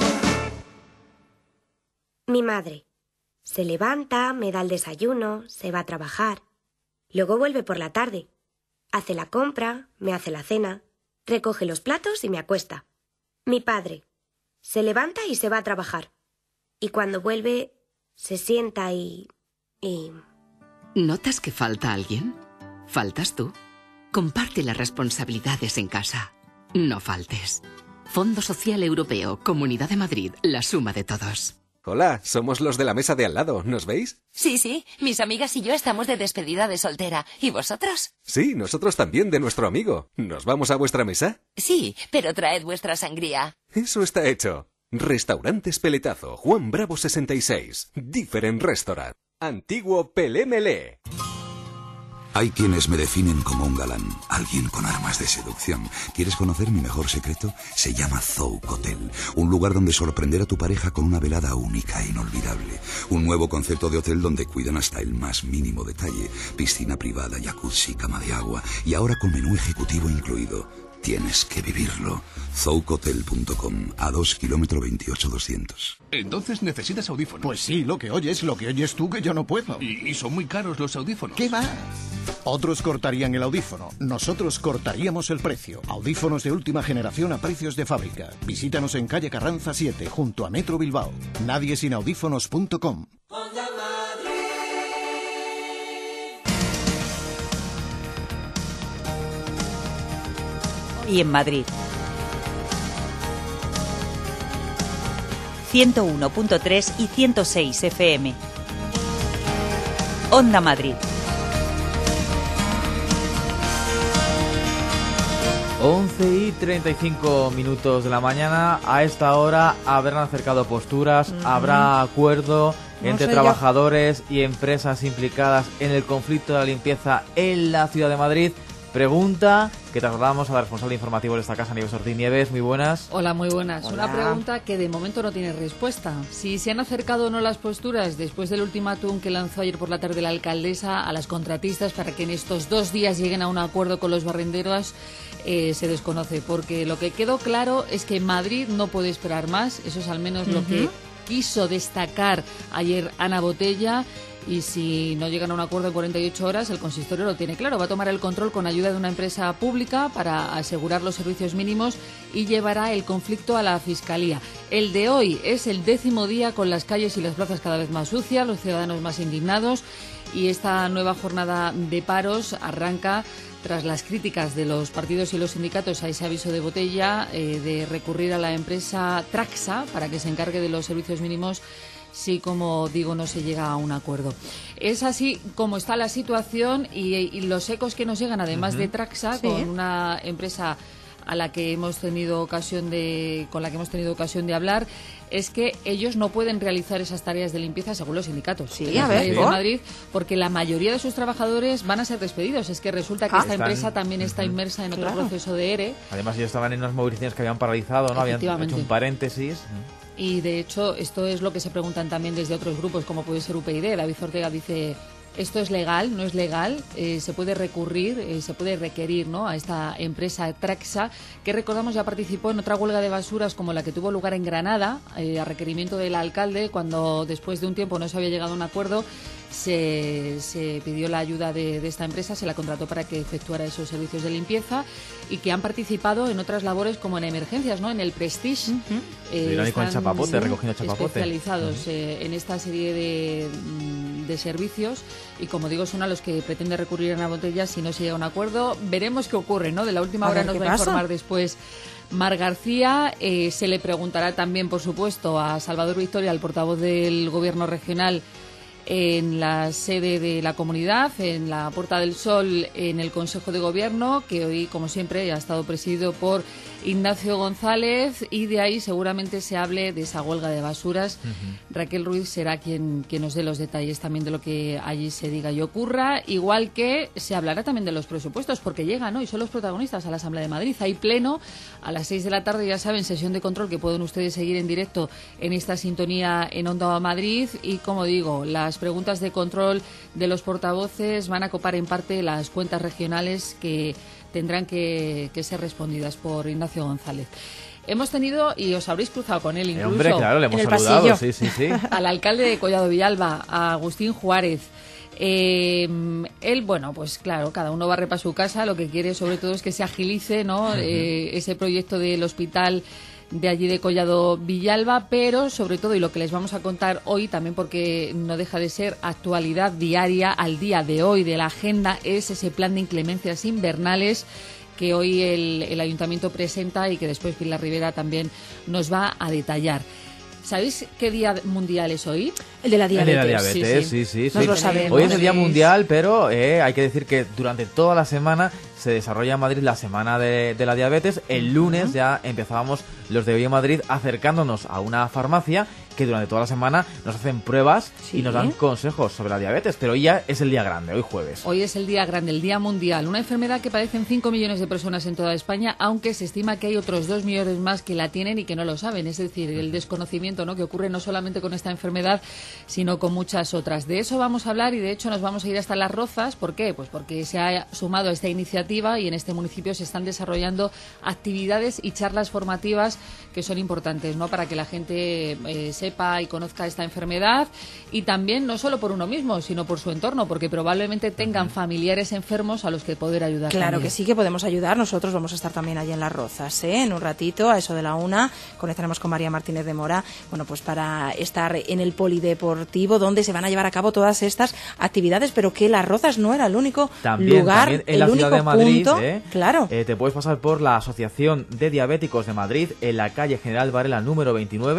Mi madre se levanta, me da el desayuno, se va a trabajar. Luego vuelve por la tarde. Hace la compra, me hace la cena, recoge los platos y me acuesta. Mi padre se levanta y se va a trabajar. Y cuando vuelve, se sienta y... y... ¿Notas que falta alguien? ¿Faltas tú? Comparte las responsabilidades en casa. No faltes. Fondo Social Europeo, Comunidad de Madrid, la suma de todos. Hola, somos los de la mesa de al lado, ¿nos veis? Sí, sí, mis amigas y yo estamos de despedida de soltera. ¿Y vosotros? Sí, nosotros también, de nuestro amigo. ¿Nos vamos a vuestra mesa? Sí, pero traed vuestra sangría. Eso está hecho. Restaurantes Peletazo, Juan Bravo sesenta y seis. Different Restaurant. Antiguo Pelé Melé. Hay quienes me definen como un galán, alguien con armas de seducción. ¿Quieres conocer mi mejor secreto? Se llama Zouk Hotel, un lugar donde sorprender a tu pareja con una velada única e inolvidable. Un nuevo concepto de hotel donde cuidan hasta el más mínimo detalle. Piscina privada, jacuzzi, cama de agua y ahora con menú ejecutivo incluido. Tienes que vivirlo. zouk hotel punto com, a dos kilómetros veintiocho doscientos. Entonces necesitas audífonos. Pues sí, lo que oyes, lo que oyes tú que yo no puedo. Y, y son muy caros los audífonos. ¿Qué va? Otros cortarían el audífono, nosotros cortaríamos el precio. Audífonos de última generación a precios de fábrica. Visítanos en calle Carranza siete, junto a Metro Bilbao. nadie sin audífonos punto com. Y en Madrid. ciento uno punto tres y ciento seis F M. Onda Madrid. once y treinta y cinco minutos de la mañana. A esta hora habrán acercado posturas, uh-huh. habrá acuerdo no entre trabajadores yo. y empresas implicadas en el conflicto de la limpieza en la ciudad de Madrid. pregunta que trasladamos a la responsable informativa de esta casa, Nieves Ortiz. Nieves, muy buenas. Hola, muy buenas. Hola. Una pregunta que de momento no tiene respuesta. Si se han acercado o no las posturas después del ultimátum que lanzó ayer por la tarde la alcaldesa a las contratistas para que en estos dos días lleguen a un acuerdo con los barrenderos, eh, se desconoce. Porque lo que quedó claro es que Madrid no puede esperar más. Eso es al menos uh-huh. lo que quiso destacar ayer Ana Botella. Y si no llegan a un acuerdo en cuarenta y ocho horas, el consistorio lo tiene claro. Va a tomar el control con ayuda de una empresa pública para asegurar los servicios mínimos y llevará el conflicto a la Fiscalía. El de hoy es el décimo día con las calles y las plazas cada vez más sucias, los ciudadanos más indignados, y esta nueva jornada de paros arranca tras las críticas de los partidos y los sindicatos a ese aviso de Botella eh, de recurrir a la empresa Traxa para que se encargue de los servicios mínimos si, como digo, no se llega a un acuerdo. Es así como está la situación y, y los ecos que nos llegan, además uh-huh. de Traxa, sí. con una empresa a la que hemos tenido ocasión de, con la que hemos tenido ocasión de hablar, es que ellos no pueden realizar esas tareas de limpieza según los sindicatos sí, a ver, de Madrid, porque la mayoría de sus trabajadores van a ser despedidos. Es que resulta que ah, esta están, empresa también está uh-huh. inmersa en otro claro. proceso de ERE. Además, ellos estaban en unas movilizaciones que habían paralizado, ¿no? Habían hecho un paréntesis. Y de hecho, esto es lo que se preguntan también desde otros grupos, como puede ser U P YD. David Ortega dice: ¿esto es legal? ¿No es legal? Eh, ¿Se puede recurrir? Eh, ¿Se puede requerir, ¿no?, a esta empresa Traxa, que recordamos ya participó en otra huelga de basuras como la que tuvo lugar en Granada, eh, a requerimiento del alcalde, cuando después de un tiempo no se había llegado a un acuerdo? Se, se pidió la ayuda de, de esta empresa, se la contrató para que efectuara esos servicios de limpieza, y que han participado en otras labores como en emergencias, ¿no? En el Prestige. Uh-huh. eh, sí, con chapapote, recogiendo chapapote. Especializados uh-huh. eh, en esta serie de, de servicios, y como digo, son a los que pretende recurrir Ana Botella si no se llega a un acuerdo. Veremos qué ocurre, ¿no? De la última hora nos va a informar después Mar García. Eh, se le preguntará también, por supuesto, a Salvador Victoria, el portavoz del Gobierno regional, en la sede de la comunidad, en la Puerta del Sol, en el Consejo de Gobierno, que hoy, como siempre, ha estado presidido por Ignacio González, y de ahí seguramente se hable de esa huelga de basuras. Uh-huh. Raquel Ruiz será quien, quien nos dé los detalles también de lo que allí se diga y ocurra, igual que se hablará también de los presupuestos, porque llegan hoy, son los protagonistas a la Asamblea de Madrid. Hay pleno a las seis de la tarde, ya saben, sesión de control que pueden ustedes seguir en directo en esta sintonía en Onda Madrid, y como digo, las preguntas de control de los portavoces van a copar en parte las cuentas regionales que tendrán que, que ser respondidas por Ignacio González. Hemos tenido, y os habréis cruzado con él incluso, eh, hombre, claro, le hemos en el saludado, pasillo, sí, sí, sí. al alcalde de Collado Villalba, a Agustín Juárez. Eh, él, bueno, pues claro, cada uno barre para su casa. Lo que quiere sobre todo es que se agilice, ¿no? Uh-huh. eh, ese proyecto del hospital de allí de Collado Villalba, pero sobre todo, y lo que les vamos a contar hoy también, porque no deja de ser actualidad diaria al día de hoy de la agenda, es ese plan de inclemencias invernales que hoy el, el Ayuntamiento presenta y que después Pilar Rivera también nos va a detallar. ¿Sabéis qué día mundial es hoy? El de la diabetes. El de la diabetes, sí, sí. sí, sí. Nos lo sabemos. Hoy es el día mundial, pero eh, hay que decir que durante toda la semana se desarrolla en Madrid la semana de, de la diabetes. El lunes ya empezábamos los de Hoy en Madrid acercándonos a una farmacia que durante toda la semana nos hacen pruebas ¿sí? y nos dan consejos sobre la diabetes, pero hoy ya es el día grande, hoy jueves. Hoy es el día grande, el día mundial, una enfermedad que padecen cinco millones de personas en toda España, aunque se estima que hay otros dos millones más que la tienen y que no lo saben, es decir, el desconocimiento, ¿no?, que ocurre no solamente con esta enfermedad, sino con muchas otras. De eso vamos a hablar, y de hecho nos vamos a ir hasta Las Rozas. ¿Por qué? Pues porque se ha sumado a esta iniciativa y en este municipio se están desarrollando actividades y charlas formativas que son importantes, ¿no?, para que la gente eh, sepa y conozca esta enfermedad, y también no solo por uno mismo, sino por su entorno, porque probablemente tengan familiares enfermos a los que poder ayudar. Claro también. Que sí, que podemos ayudar. Nosotros vamos a estar también allí en Las Rozas, ¿eh? En un ratito, a eso de la una, conectaremos con María Martínez de Mora, bueno, pues para estar en el polideportivo donde se van a llevar a cabo todas estas actividades, pero que Las Rozas no era el único también, lugar, también en el la único ciudad de Madrid, punto. ¿eh? Claro. Eh, te puedes pasar por la Asociación de Diabéticos de Madrid en la calle General Varela número veintinueve.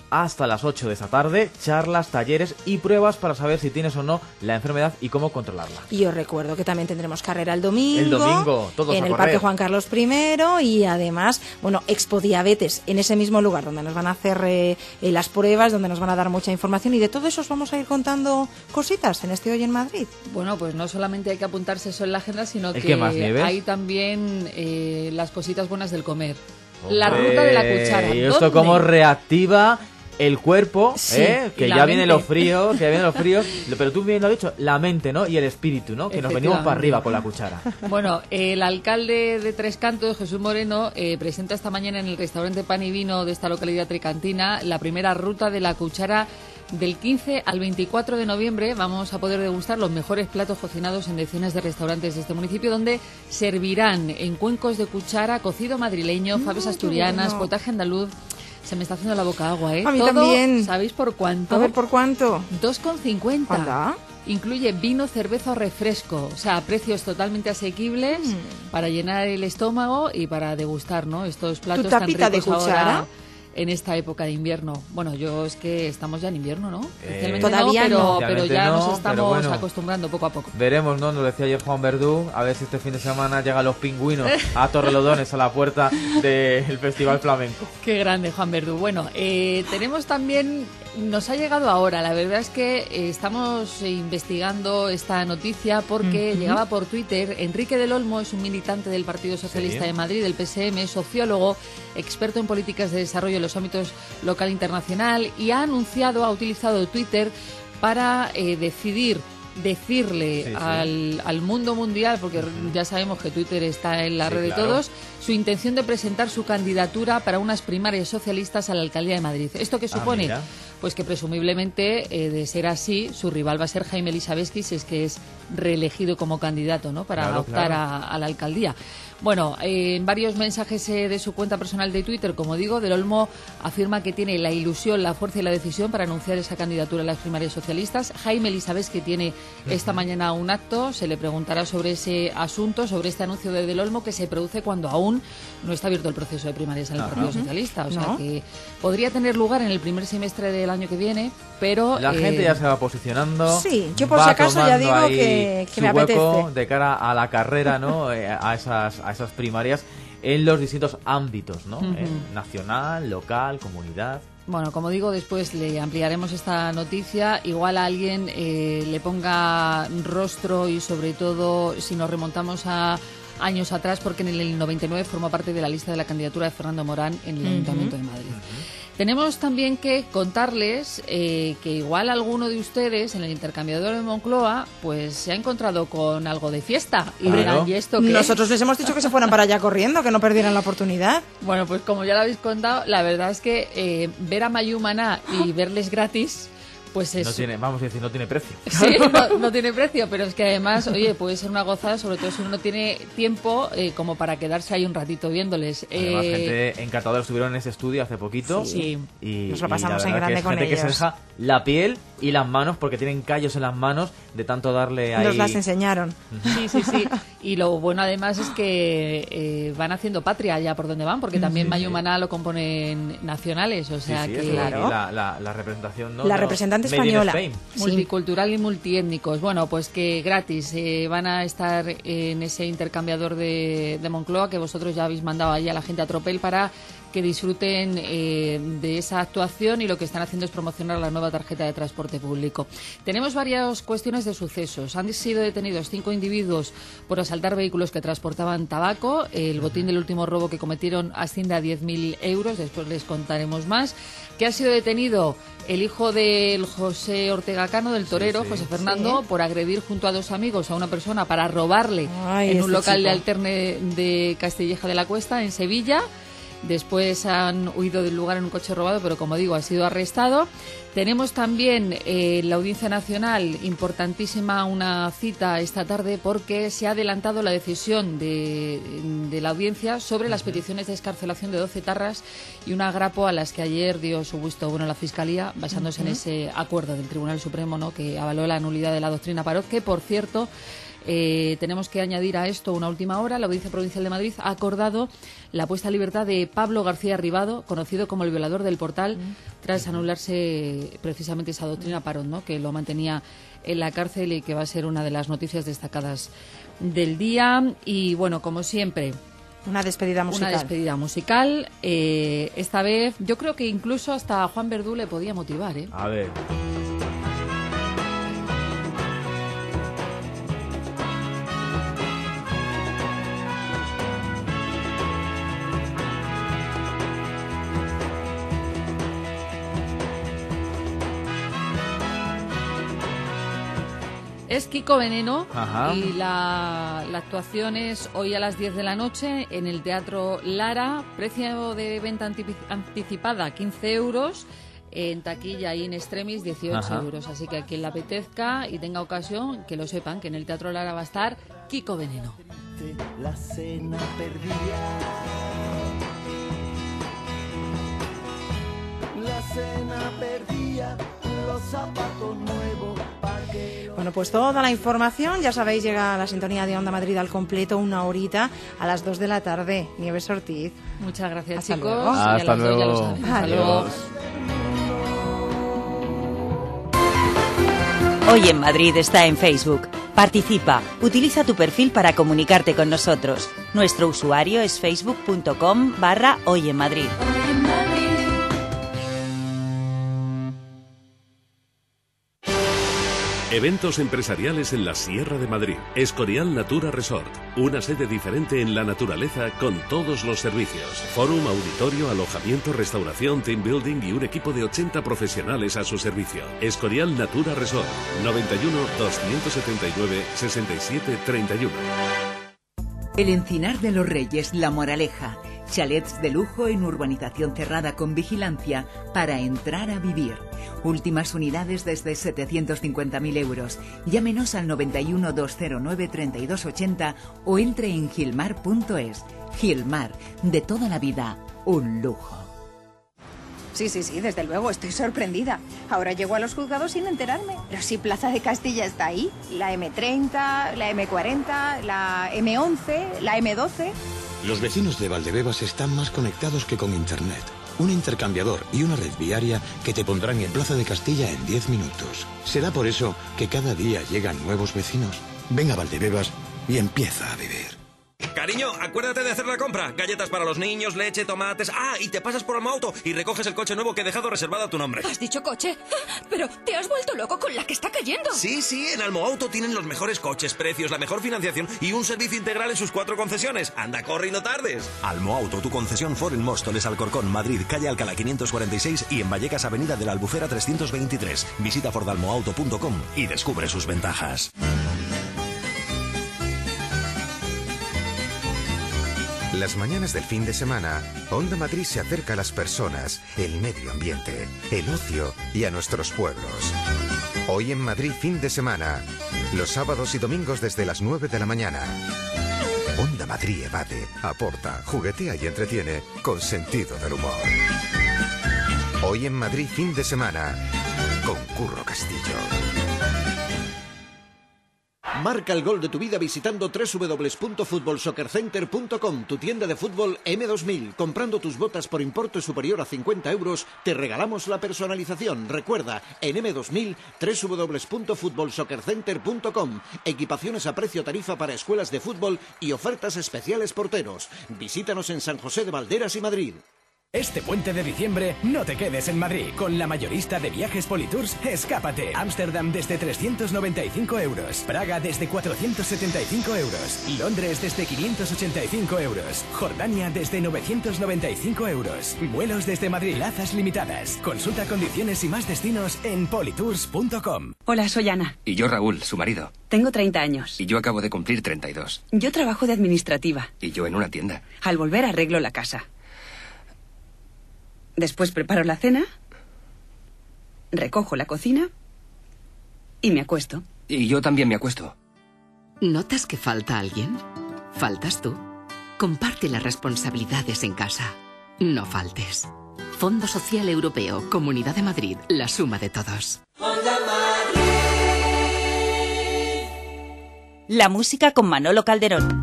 hasta las ocho de esta tarde, charlas, talleres y pruebas para saber si tienes o no la enfermedad y cómo controlarla. Y os recuerdo que también tendremos carrera el domingo. El domingo, todos en a el correr. Parque Juan Carlos primero y además, bueno, Expo Diabetes, en ese mismo lugar donde nos van a hacer eh, eh, las pruebas, donde nos van a dar mucha información, y de todo eso os vamos a ir contando cositas en este Hoy en Madrid. Bueno, pues no solamente hay que apuntarse eso en la agenda, sino ¿El que qué más, Nieves? hay también eh, las cositas buenas del comer. Hombre, La ruta de la cuchara. ¿Y esto ¿Dónde? cómo reactiva el cuerpo? Sí, ¿eh? Que y la ya viene mente. los fríos, que ya vienen los fríos. Pero tú bien lo has dicho, la mente, ¿no? Y el espíritu, ¿no? Que nos venimos para arriba con la cuchara. Bueno, el alcalde de Tres Cantos, Jesús Moreno, eh, presenta esta mañana en el restaurante Pan y Vino de esta localidad tricantina la primera ruta de la cuchara. Del quince al veinticuatro de noviembre vamos a poder degustar los mejores platos cocinados en decenas de restaurantes de este municipio, donde servirán en cuencos de cuchara cocido madrileño, Mm, faves asturianas, bueno. potaje andaluz. Se me está haciendo la boca agua, ¿eh? A mí Todo, también. ¿sabéis por cuánto? A ver, ¿por cuánto? dos con cincuenta. ¿Anda? Incluye vino, cerveza o refresco, o sea, precios totalmente asequibles Mm. para llenar el estómago y para degustar, ¿no? Estos platos ¿Tu tan tapita de ricos cuchara? ahora en esta época de invierno. Bueno, yo es que estamos ya en invierno, ¿no? Oficialmente Todavía no, pero, no. pero Oficialmente ya no, nos pero estamos bueno. acostumbrando poco a poco. Veremos, ¿no? Nos decía ayer Juan Verdú, a ver si este fin de semana llegan los pingüinos a Torrelodones, a la puerta del Festival Flamenco. Qué grande, Juan Verdú. Bueno, eh, tenemos también, nos ha llegado ahora, la verdad es que eh, estamos investigando esta noticia porque Ujú. llegaba por Twitter. Enrique del Olmo es un militante del Partido Socialista Sí. de Madrid, del P S M, sociólogo, experto en políticas de desarrollo en los ámbitos local e internacional, y ha anunciado, ha utilizado Twitter para eh, decidir decirle Sí, sí. Al, al mundo mundial, porque ya sabemos que Twitter está en la Sí, red de claro. todos, su intención de presentar su candidatura para unas primarias socialistas a la alcaldía de Madrid. ¿Esto qué Ah, supone? mira. Pues que presumiblemente, eh, de ser así, su rival va a ser Jaime Elisabetsky, si es que es reelegido como candidato, ¿no?, para Claro, optar claro. A, a la alcaldía. Bueno, eh, en varios mensajes eh, de su cuenta personal de Twitter, como digo, Del Olmo afirma que tiene la ilusión, la fuerza y la decisión para anunciar esa candidatura a las primarias socialistas. Jaime Elisabetsky tiene esta mañana un acto, se le preguntará sobre ese asunto, sobre este anuncio de Del Olmo, que se produce cuando aún no está abierto el proceso de primarias en el Ajá. Partido Socialista. O sea No. que podría tener lugar en el primer semestre del año que viene, pero... La eh, gente ya se va posicionando. Sí, yo por va si acaso ya tomando digo ahí que- que su me hueco apetece. de cara a la carrera, ¿no? Eh, a esas a esas primarias en los distintos ámbitos, ¿no? Ujú. Eh, nacional, local, comunidad. Bueno, como digo, después le ampliaremos esta noticia. Igual a alguien eh, le ponga rostro y, sobre todo, si nos remontamos a años atrás, porque en el noventa y nueve formó parte de la lista de la candidatura de Fernando Morán en el Ujú. Ayuntamiento de Madrid. Tenemos también que contarles eh, que igual alguno de ustedes en el intercambiador de Moncloa pues se ha encontrado con algo de fiesta. Y Claro. dirán, ¿y esto qué? Nosotros les hemos dicho que se fueran para allá corriendo, que no perdieran la oportunidad. Bueno, pues como ya lo habéis contado, la verdad es que eh, ver a Mayu Maná y verles gratis, pues es... No tiene, vamos a decir, no tiene precio. Sí, no, no tiene precio, pero es que además, oye, puede ser una gozada, sobre todo si uno no tiene tiempo eh, como para quedarse ahí un ratito viéndoles. Además, Eh, gente encantadora estuvieron en ese estudio hace poquito. Sí. Y, Nos lo y pasamos la en verdad grande que es con gente que se ellos. deja la piel y las manos porque tienen callos en las manos de tanto darle ahí. Nos las enseñaron. Sí, sí, sí. Y lo bueno además es que eh, van haciendo patria allá por donde van, porque también Sí, Mayu sí. Maná lo componen nacionales, o Sí, sea sí, que... eso, Claro. y la, la, la representación, ¿no? La No, representante Made in española. Spain. Sí. Multicultural y multiétnicos. Bueno, pues que gratis eh, van a estar en ese intercambiador de, de Moncloa, que vosotros ya habéis mandado ahí a la gente a tropel para que disfruten eh, de esa actuación, y lo que están haciendo es promocionar la nueva tarjeta de transporte público. Tenemos varias cuestiones de sucesos. Han sido detenidos cinco individuos por asaltar vehículos que transportaban tabaco. El botín del último robo que cometieron asciende a diez mil euros. Después les contaremos más. Que ha sido detenido el hijo del José Ortega Cano, del torero, Sí, sí. José Fernando, Sí. por agredir junto a dos amigos a una persona para robarle Ay, en un este local chico. de alterne de Castilleja de la Cuesta, en Sevilla. Después han huido del lugar en un coche robado, pero como digo, ha sido arrestado. Tenemos también eh, la Audiencia Nacional, importantísima una cita esta tarde, porque se ha adelantado la decisión de, de la audiencia sobre las peticiones de excarcelación de doce etarras y un agrapo a las que ayer dio su visto bueno la Fiscalía, basándose en ese acuerdo del Tribunal Supremo, ¿no?, que avaló la nulidad de la doctrina Parot, que, por cierto, Eh, tenemos que añadir a esto una última hora. La Audiencia Provincial de Madrid ha acordado la puesta en libertad de Pablo García Ribado, conocido como el violador del Portal, mm. tras anularse precisamente esa doctrina Parot, ¿no?, que lo mantenía en la cárcel y que va a ser una de las noticias destacadas del día. Y bueno, como siempre, una despedida musical. Una despedida musical. Eh, esta vez, yo creo que incluso hasta Juan Verdú le podía motivar, ¿eh? A ver. Es Kiko Veneno. Ajá. Y la, la actuación es hoy a las diez de la noche en el Teatro Lara. Precio de venta antipi- anticipada quince euros. En taquilla y en extremis dieciocho Ajá. euros. Así que a quien le apetezca y tenga ocasión, que lo sepan, que en el Teatro Lara va a estar Kiko Veneno. La cena perdida. La cena perdía, los zapatos nuevos. Bueno, pues toda la información, ya sabéis, llega a la sintonía de Onda Madrid al completo, una horita a las dos de la tarde. Nieves Ortiz. Muchas gracias, Hasta chicos. Luego. Hasta y a luego. Las dos, ya lo saben. Hasta luego. Hoy en Madrid está en Facebook. Participa, utiliza tu perfil para comunicarte con nosotros. Nuestro usuario es facebook.com barra Hoy en Madrid. Eventos empresariales en la Sierra de Madrid. Escorial Natura Resort. Una sede diferente en la naturaleza con todos los servicios. Fórum, auditorio, alojamiento, restauración, team building y un equipo de ochenta profesionales a su servicio. Escorial Natura Resort. noventa y uno, doscientos setenta y nueve, sesenta y siete, treinta y uno. El Encinar de los Reyes, La Moraleja. Chalets de lujo en urbanización cerrada con vigilancia para entrar a vivir. Últimas unidades desde setecientos cincuenta mil euros. Llámenos al noventa y uno, doscientos nueve, treinta y dos ochenta o entre en gilmar punto es. Gilmar, de toda la vida, un lujo. Sí, sí, sí, desde luego, estoy sorprendida. Ahora llego a los juzgados sin enterarme. Pero si Plaza de Castilla está ahí, la eme treinta, la eme cuarenta, la eme once, la eme doce... Los vecinos de Valdebebas están más conectados que con Internet. Un intercambiador y una red viaria que te pondrán en Plaza de Castilla en diez minutos. Será por eso que cada día llegan nuevos vecinos. Ven a Valdebebas y empieza a vivir. Cariño, acuérdate de hacer la compra. Galletas para los niños, leche, tomates... Ah, y te pasas por Almoauto y recoges el coche nuevo que he dejado reservado a tu nombre. ¿Has dicho coche? Pero te has vuelto loco con la que está cayendo. Sí, sí, en Almoauto tienen los mejores coches, precios, la mejor financiación y un servicio integral en sus cuatro concesiones. Anda, corre y no tardes. Almoauto, tu concesión Ford en Móstoles, Alcorcón, Madrid, calle Alcalá quinientos cuarenta y seis y en Vallecas, avenida de la Albufera trescientos veintitrés. Visita ford almoauto punto com y descubre sus ventajas. Las mañanas del fin de semana, Onda Madrid se acerca a las personas, el medio ambiente, el ocio y a nuestros pueblos. Hoy en Madrid fin de semana, los sábados y domingos desde las nueve de la mañana. Onda Madrid evade, aporta, juguetea y entretiene con sentido del humor. Hoy en Madrid fin de semana, con Curro Castillo. Marca el gol de tu vida visitando doble u doble u doble u punto fútbol soccer center punto com, tu tienda de fútbol eme dos mil. Comprando tus botas por importe superior a cincuenta euros, te regalamos la personalización. Recuerda, en eme dos mil, doble u doble u doble u punto fútbol soccer center punto com. Equipaciones a precio tarifa para escuelas de fútbol y ofertas especiales porteros. Visítanos en San José de Valderas y Madrid. Este puente de diciembre no te quedes en Madrid. Con la mayorista de viajes Politours, escápate. Ámsterdam desde trescientos noventa y cinco euros. Praga desde cuatrocientos setenta y cinco euros. Londres desde quinientos ochenta y cinco euros. Jordania desde novecientos noventa y cinco euros. Vuelos desde Madrid, plazas limitadas. Consulta condiciones y más destinos en politours punto com. Hola, soy Ana. Y yo Raúl, su marido. Tengo treinta años. Y yo acabo de cumplir treinta y dos. Yo trabajo de administrativa. Y yo en una tienda. Al volver arreglo la casa. Después preparo la cena, recojo la cocina y me acuesto. Y yo también me acuesto. ¿Notas que falta alguien? ¿Faltas tú? Comparte las responsabilidades en casa. No faltes. Fondo Social Europeo, Comunidad de Madrid, la suma de todos. La música con Manolo Calderón.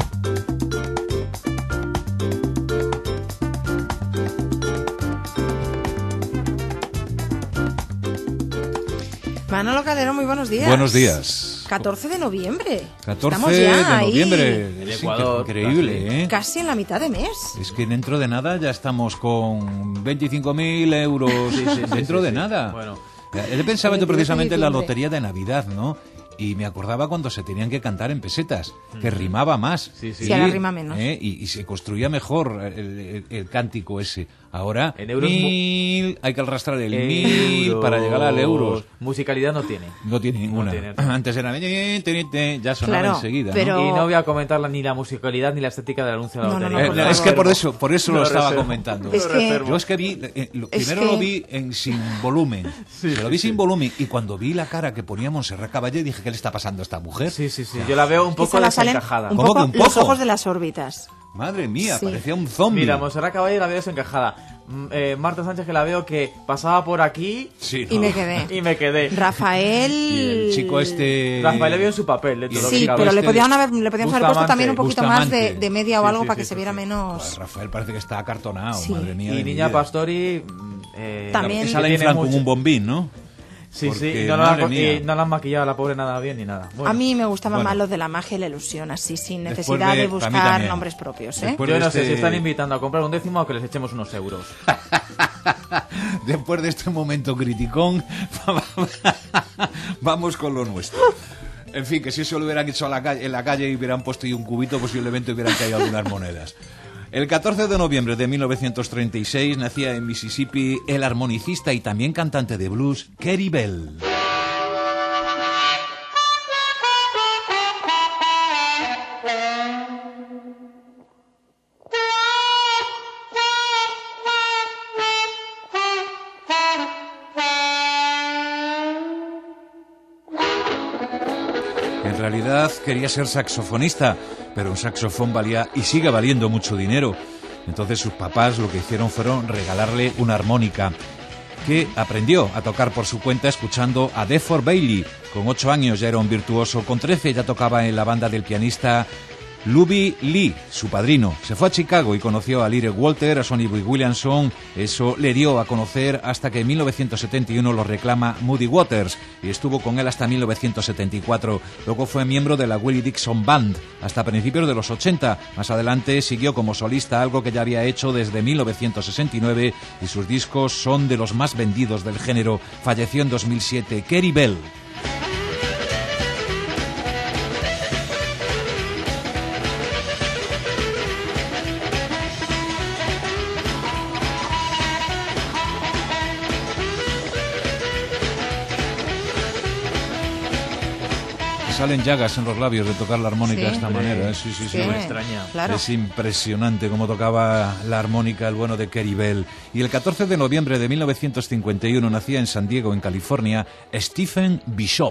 Manolo Calderón, muy buenos días. Buenos días. catorce de noviembre. catorce Estamos ya de noviembre. ahí. El Ecuador. Sí, increíble, ¿eh? Casi en la mitad de mes. Es que dentro de nada ya estamos con veinticinco mil euros. Sí, sí, sí, dentro sí, de sí. nada. Bueno. He pensado veintidós precisamente de en la diciembre. lotería de Navidad, ¿no? Y me acordaba cuando se tenían que cantar en pesetas, que rimaba más. Sí, sí. Sí, ahora rima menos. ¿eh? Y, y se construía mejor el, el- el cántico ese. Ahora, En euros mil, hay que arrastrar el Euros. mil para llegar al euros. Musicalidad no tiene. No tiene ninguna. tiene. Antes era... Ya sonaba Claro, enseguida, ¿no? pero- Y no voy a comentar la- ni la musicalidad ni la estética del anuncio de la No, no, no, lotería. por Eh, favor. es que por eso, por eso Lo lo estaba reservo. comentando. Es que- Yo es que vi, eh, lo- Es primero que- lo vi en sin volumen. Sí, Se lo sí, vi sí. sin volumen y cuando vi la cara que ponía Montserrat Caballé dije, ¿qué le está pasando a esta mujer? Sí, sí, sí. Yo la veo un poco Quizá la salen desencajada. un ¿Cómo poco que un los poco? ojos de las órbitas. Madre mía, Sí. parecía un zombie. Mira, Monserrat Caballé la veo desencajada. Mm, eh, Marta Sánchez, que la veo que pasaba por aquí Sí, Y no. me quedé. y me quedé. Rafael... Y el chico este... Rafael le vio en su papel dentro Y de el lo que Sí, chico pero le este- podían haber, le podían haber puesto Bustamante, también un poquito más de, Bustamante. de media o Sí, algo sí, para sí, que sí, se viera sí. menos... Pues Rafael parece que está acartonado, Sí. madre mía. Y de mi Niña vida. Pastori mm, eh, También- Que sale en tiene plan mucho- como un bombín, ¿no? Sí, Porque, sí, y no, la, madre han- mía. y no la han maquillado a la pobre nada bien ni nada. Bueno, A mí me gustaban Bueno. más los de la magia y la ilusión, así, sin Después necesidad de- de, a mí buscar también. nombres propios, ¿eh? Después yo de no sé este- si están invitando a comprar un décimo o que les echemos unos euros. Después de este momento criticón, vamos con lo nuestro. En fin, que si eso lo hubieran hecho a la calle- en la calle y hubieran puesto ahí un cubito, posiblemente hubieran caído algunas monedas. El catorce de noviembre de mil novecientos treinta y seis nacía en Mississippi el armonicista y también cantante de blues, Kerry Bell. En realidad quería ser saxofonista, pero un saxofón valía y sigue valiendo mucho dinero. Entonces sus papás lo que hicieron fueron regalarle una armónica, que aprendió a tocar por su cuenta escuchando a Deford Bailey. Con ocho años ya era un virtuoso, con trece ya tocaba en la banda del pianista Lubie Lee, su padrino. Se fue a Chicago y conoció a Little Walter, a Sonny Boy Williamson. Eso le dio a conocer hasta que en mil novecientos setenta y uno lo reclama Muddy Waters y estuvo con él hasta mil novecientos setenta y cuatro. Luego fue miembro de la Willie Dixon Band hasta principios de los ochenta. Más adelante siguió como solista, algo que ya había hecho desde mil novecientos sesenta y nueve, y sus discos son de los más vendidos del género. Falleció en dos mil siete. Kerry Bell. Salen llagas en los labios de tocar la armónica Sí. de esta manera, ¿eh? Sí, sí, sí. Sí, Me extraña. claro. Es impresionante cómo tocaba la armónica el bueno de Kerry Bell. Y el catorce de noviembre de mil novecientos cincuenta y uno nacía en San Diego, en California, Stephen Bishop.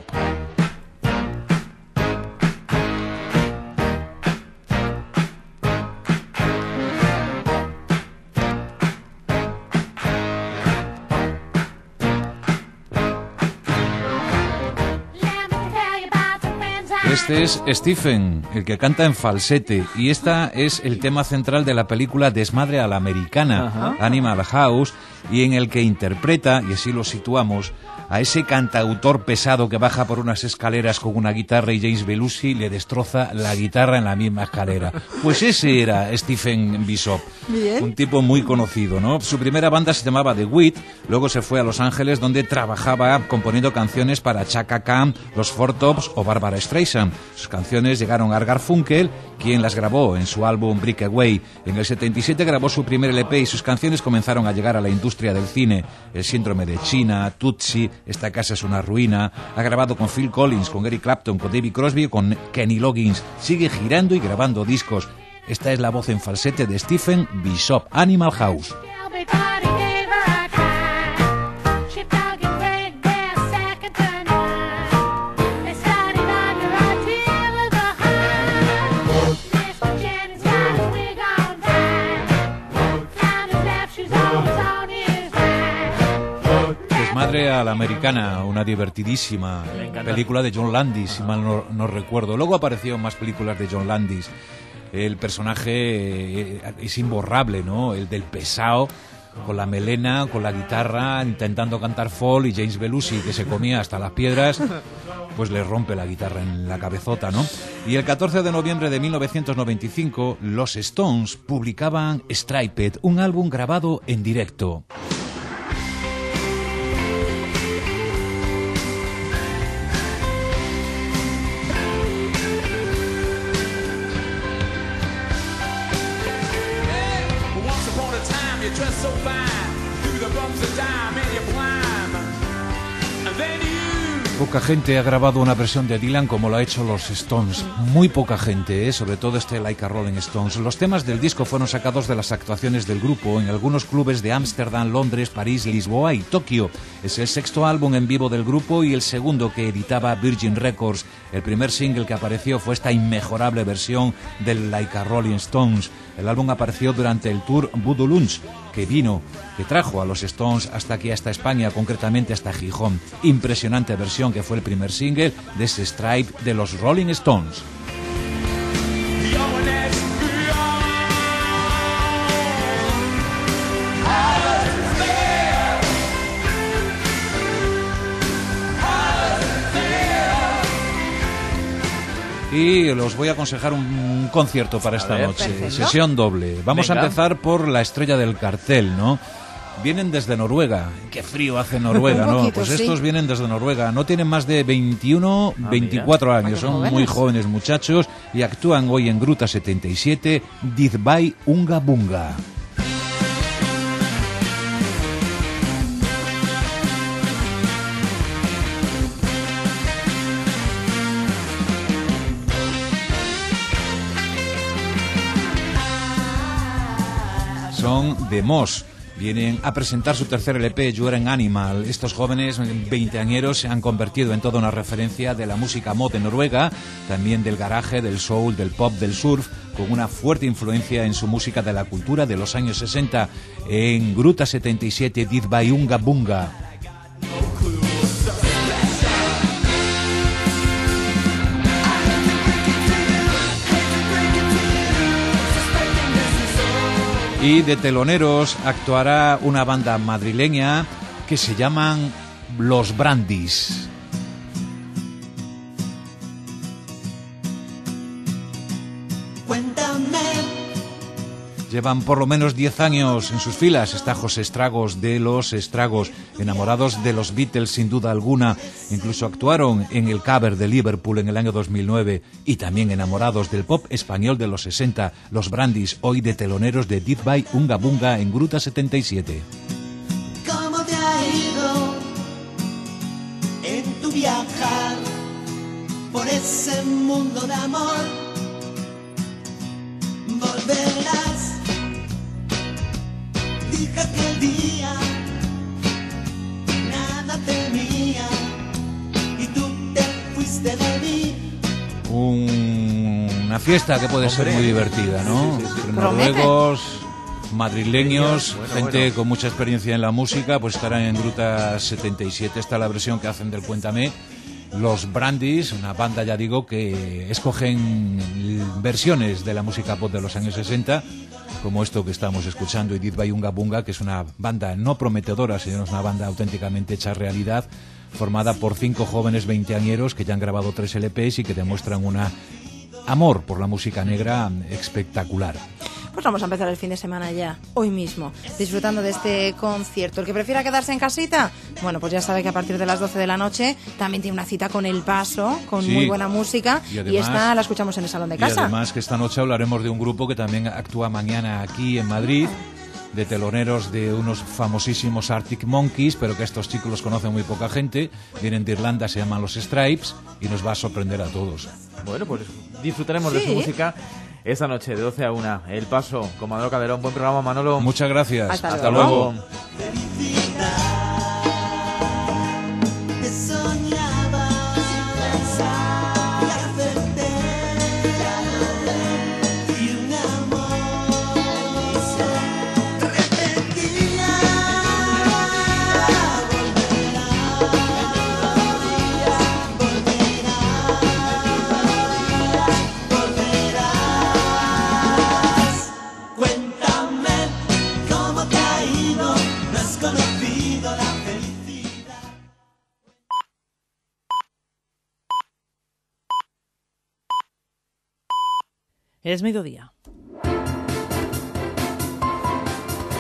Este es Stephen, el que canta en falsete, y esta es el tema central de la película Desmadre a la Americana, Ajá. Animal House, y en el que interpreta, y así lo situamos, a ese cantautor pesado que baja por unas escaleras con una guitarra y James Belushi le destroza la guitarra en la misma escalera. Pues ese era Stephen Bishop, Bien. un tipo muy conocido, ¿no? Su primera banda se llamaba The Wit, luego se fue a Los Ángeles donde trabajaba componiendo canciones para Chaka Khan, los Four Tops o Barbara Streisand. Sus canciones llegaron a Garfunkel, quien las grabó en su álbum Breakaway. En el setenta y siete grabó su primer L P y sus canciones comenzaron a llegar a la industria del cine. El síndrome de China, Tootsie, Esta casa es una ruina. Ha grabado con Phil Collins, con Eric Clapton, con David Crosby, con Kenny Loggins. Sigue girando y grabando discos. Esta es la voz en falsete de Stephen Bishop, Animal House. padre a la americana, una divertidísima película de John Landis, si mal no, no recuerdo. Luego apareció en más películas de John Landis. El personaje es imborrable, ¿no? El del pesado, con la melena, con la guitarra, intentando cantar folk, y James Belushi, que se comía hasta las piedras, pues le rompe la guitarra en la cabezota, ¿no? Y el catorce de noviembre de mil novecientos noventa y cinco, los Stones publicaban Striped, un álbum grabado en directo. Poca gente ha grabado una versión de Dylan como lo ha hecho los Stones. Muy poca gente, ¿eh? Sobre todo este Like a Rolling Stones. Los temas del disco fueron sacados de las actuaciones del grupo en algunos clubes de Ámsterdam, Londres, París, Lisboa y Tokio. Es el sexto álbum en vivo del grupo y el segundo que editaba Virgin Records. El primer single que apareció fue esta inmejorable versión del Like a Rolling Stones. El álbum apareció durante el tour Voodoo Lounge, que vino, que trajo a los Stones hasta aquí, hasta España, concretamente hasta Gijón. Impresionante versión que fue el primer single de ese Stripe de los Rolling Stones. Y os voy a aconsejar un concierto para esta ver, noche, perfecto. Sesión doble. Vamos Venga. a empezar por la estrella del cartel, ¿no? Vienen desde Noruega. Qué frío hace Noruega, ¿no? Pues estos sí. vienen desde Noruega. No tienen más de veintiuno, ah, veinticuatro mira. años. Son jóvenes. Muy jóvenes muchachos y actúan hoy en Gruta setenta y siete, Dizbay Unga Bunga. Son de Moss. Vienen a presentar su tercer L P, You Are an Animal. Estos jóvenes veinteañeros se han convertido en toda una referencia de la música mod en Noruega, también del garaje, del soul, del pop, del surf, con una fuerte influencia en su música de la cultura de los años sesenta. En Gruta setenta y siete, Dizbay Unga Bunga. Y de teloneros actuará una banda madrileña que se llaman Los Brandis. Cuéntame. Llevan por lo menos diez años en sus filas. Está José Estragos de Los Estragos, enamorados de los Beatles sin duda alguna. Incluso actuaron en el cover de Liverpool en el año dos mil nueve. Y también enamorados del pop español de los sesenta. Los Brandis, hoy de teloneros de Dizbay Unga Bunga en Gruta setenta y siete. ¿Cómo te ha ido en tu viajar por ese mundo de amor? Volverás. Dije aquel día nada temía y tú te fuiste de mí. Un, una fiesta que puede Hombre. ser muy divertida, ¿no? Sí, sí, sí. Noruegos, madrileños, bueno, gente bueno. con mucha experiencia en la música, pues estarán en Gruta setenta y siete. Está la versión que hacen del Cuéntame. Los Brandis, una banda, ya digo, que escogen versiones de la música pop de los años sesenta, como esto que estamos escuchando, y Dizbay Unga Bunga, que es una banda no prometedora, sino es una banda auténticamente hecha realidad, formada por cinco jóvenes veinteañeros que ya han grabado tres L Ps y que demuestran un amor por la música negra espectacular. Pues vamos a empezar el fin de semana ya, hoy mismo, disfrutando de este concierto. El que prefiera quedarse en casita, bueno, pues ya sabe que a partir de las doce de la noche también tiene una cita con El Paso, con sí, muy buena música, y, además, y esta la escuchamos en el salón de casa. Y además que esta noche hablaremos de un grupo que también actúa mañana aquí en Madrid, de teloneros de unos famosísimos Arctic Monkeys, pero que estos chicos los conoce muy poca gente. Vienen de Irlanda, se llaman los Stripes, y nos va a sorprender a todos. Bueno, pues disfrutaremos ¿Sí? de su música esta noche de doce a una. El Paso con Manolo Calderón. Buen programa, Manolo. Muchas gracias. Hasta, Hasta luego. luego. Es mediodía.